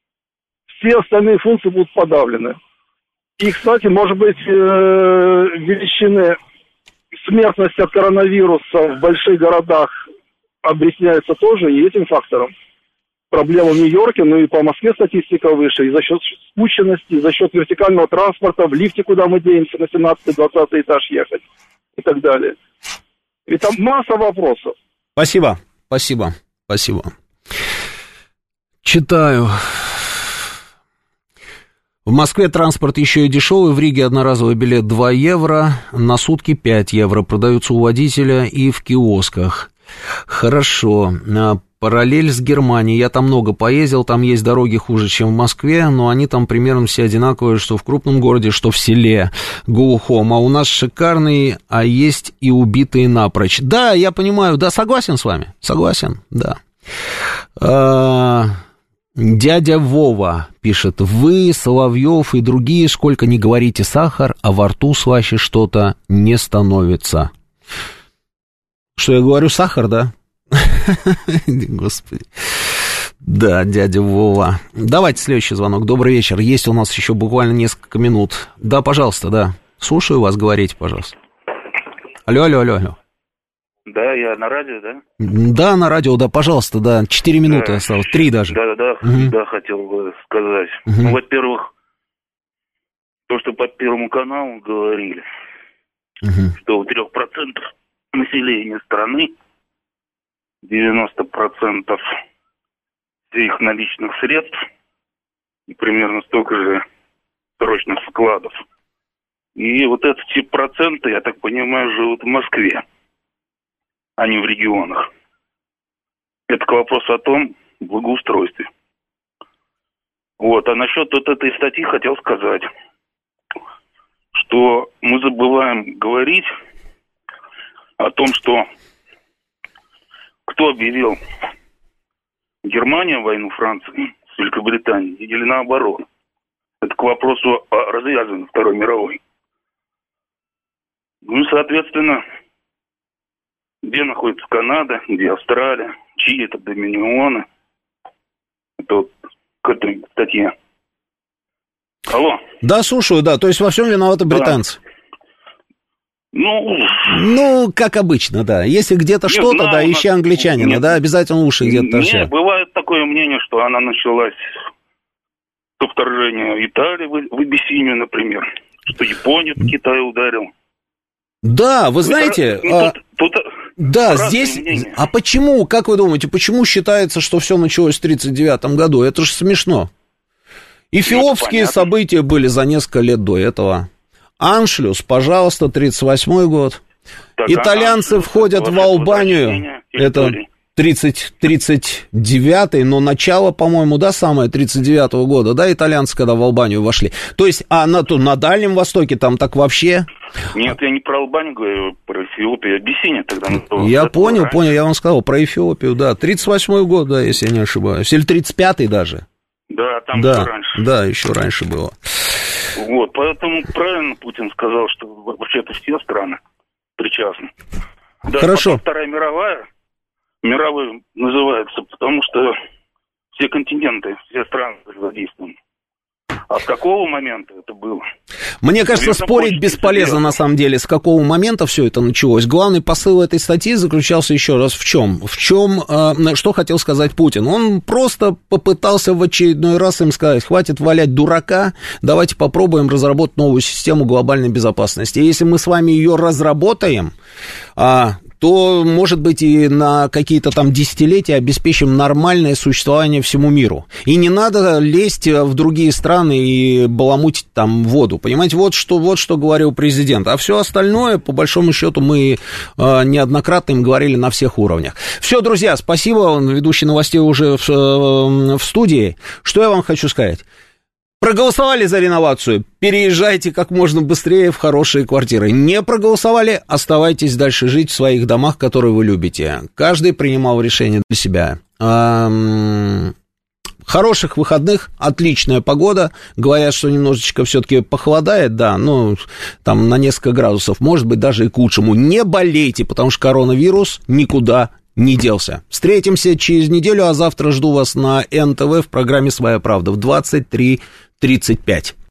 Все остальные функции будут подавлены. И, кстати, может быть, величины смертность от коронавируса в больших городах объясняется тоже и этим фактором. Проблема в Нью-Йорке, ну и по Москве статистика выше, и за счет спущенности, и за счет вертикального транспорта, в лифте, куда мы денемся, на семнадцатый-двадцатый этаж ехать и так далее. И там масса вопросов. Спасибо, спасибо, спасибо. Читаю. В Москве транспорт еще и дешевый, в Риге одноразовый билет два евро, на сутки пять евро, продаются у водителя и в киосках. Хорошо. Параллель с Германией. Я там много поездил, там есть дороги хуже, чем в Москве, но они там примерно все одинаковые, что в крупном городе, что в селе. Глухом. А у нас шикарный, а есть и убитые напрочь. Да, я понимаю, да, согласен с вами, согласен, да. А, дядя Вова пишет: вы, Соловьев и другие, сколько не говорите сахар, а во рту слаще что-то не становится. Что я говорю, сахар, да? Господи. Да, дядя Вова. Давайте следующий звонок. Добрый вечер. Есть у нас еще буквально несколько минут. Да, пожалуйста, да. Слушаю вас, говорите, пожалуйста. Алло, алло, алло, алло. Да, я на радио, да? Да, на радио, да, пожалуйста, да. Четыре минуты да. осталось, три даже. Да, да, да, угу. да, хотел бы сказать. Угу. Ну, во-первых, то, что по Первому каналу говорили, угу. что у трех процентов населения страны девяносто процентов всех наличных средств и примерно столько же срочных вкладов. И вот эти проценты, я так понимаю, живут в Москве, а не в регионах. Это к вопросу о том благоустройстве. Вот, а насчет вот этой статьи хотел сказать, что мы забываем говорить о том, что кто объявил Германия войну Франции с Великобританией или наоборот. Это к вопросу о развязывании Второй мировой. Ну и, соответственно, где находится Канада, где Австралия, чьи это доминионы. Это вот к этой статье. Алло. Да, слушаю, да. То есть во всем виноваты британцы. Да. Ну, ну, как обычно, да. Если где-то нет, что-то, да, ищи нас... англичанина, нет, да, обязательно уши где-то торчат. Нет, бывает такое мнение, что она началась со вторжения Италии в, в Абиссинию, например, что Япония в Китай ударил. Да, вы знаете, ну, а, тут, тут да, здесь, мнения. А почему, как вы думаете, почему считается, что все началось в тридцать девятом году? Это же смешно. Эфиопские ну, события были за несколько лет до этого. Аншлюс, пожалуйста, тридцать восьмой год. Так, итальянцы Аншлюс, входят в Албанию. Это тридцать, тридцать девятый, но начало, по-моему, да, самое тридцать девятого года, да, итальянцы, когда в Албанию вошли. То есть, а на, то, на Дальнем Востоке там так вообще... Нет, я не про Албанию говорю, про Эфиопию, Абиссинию тогда. Я понял, раньше. понял, я вам сказал про Эфиопию, да, тридцать восьмой год, да, если я не ошибаюсь, или тридцать пятый даже. Да, там да, еще раньше. Да, еще раньше было. Вот, поэтому правильно Путин сказал, что вообще-то все страны причастны. Да, хорошо. Вторая мировая, мировой называется, потому что все континенты, все страны задействованы. А с какого момента это было? Мне кажется, наверное, спорить бесполезно на самом деле, с какого момента все это началось. Главный посыл этой статьи заключался еще раз в чем? В чем, э, что хотел сказать Путин? Он просто попытался в очередной раз им сказать: хватит валять дурака, давайте попробуем разработать новую систему глобальной безопасности. И если мы с вами ее разработаем, а, то, может быть, и на какие-то там десятилетия обеспечим нормальное существование всему миру. И не надо лезть в другие страны и баламутить там воду. Понимаете, вот что, вот что говорил президент. А все остальное, по большому счету, мы э, неоднократно им говорили на всех уровнях. Все, друзья, спасибо. Ведущий новостей уже в, э, в студии. Что я вам хочу сказать? Проголосовали за реновацию? Переезжайте как можно быстрее в хорошие квартиры. Не проголосовали? Оставайтесь дальше жить в своих домах, которые вы любите. Каждый принимал решение для себя. Хороших выходных, отличная погода. Говорят, что немножечко все-таки похолодает, да, ну, там на несколько градусов, может быть, даже и к лучшему. Не болейте, потому что коронавирус никуда не делся. Встретимся через неделю, а завтра жду вас на эн тэ вэ в программе «Своя правда» в двадцать три тридцать пять.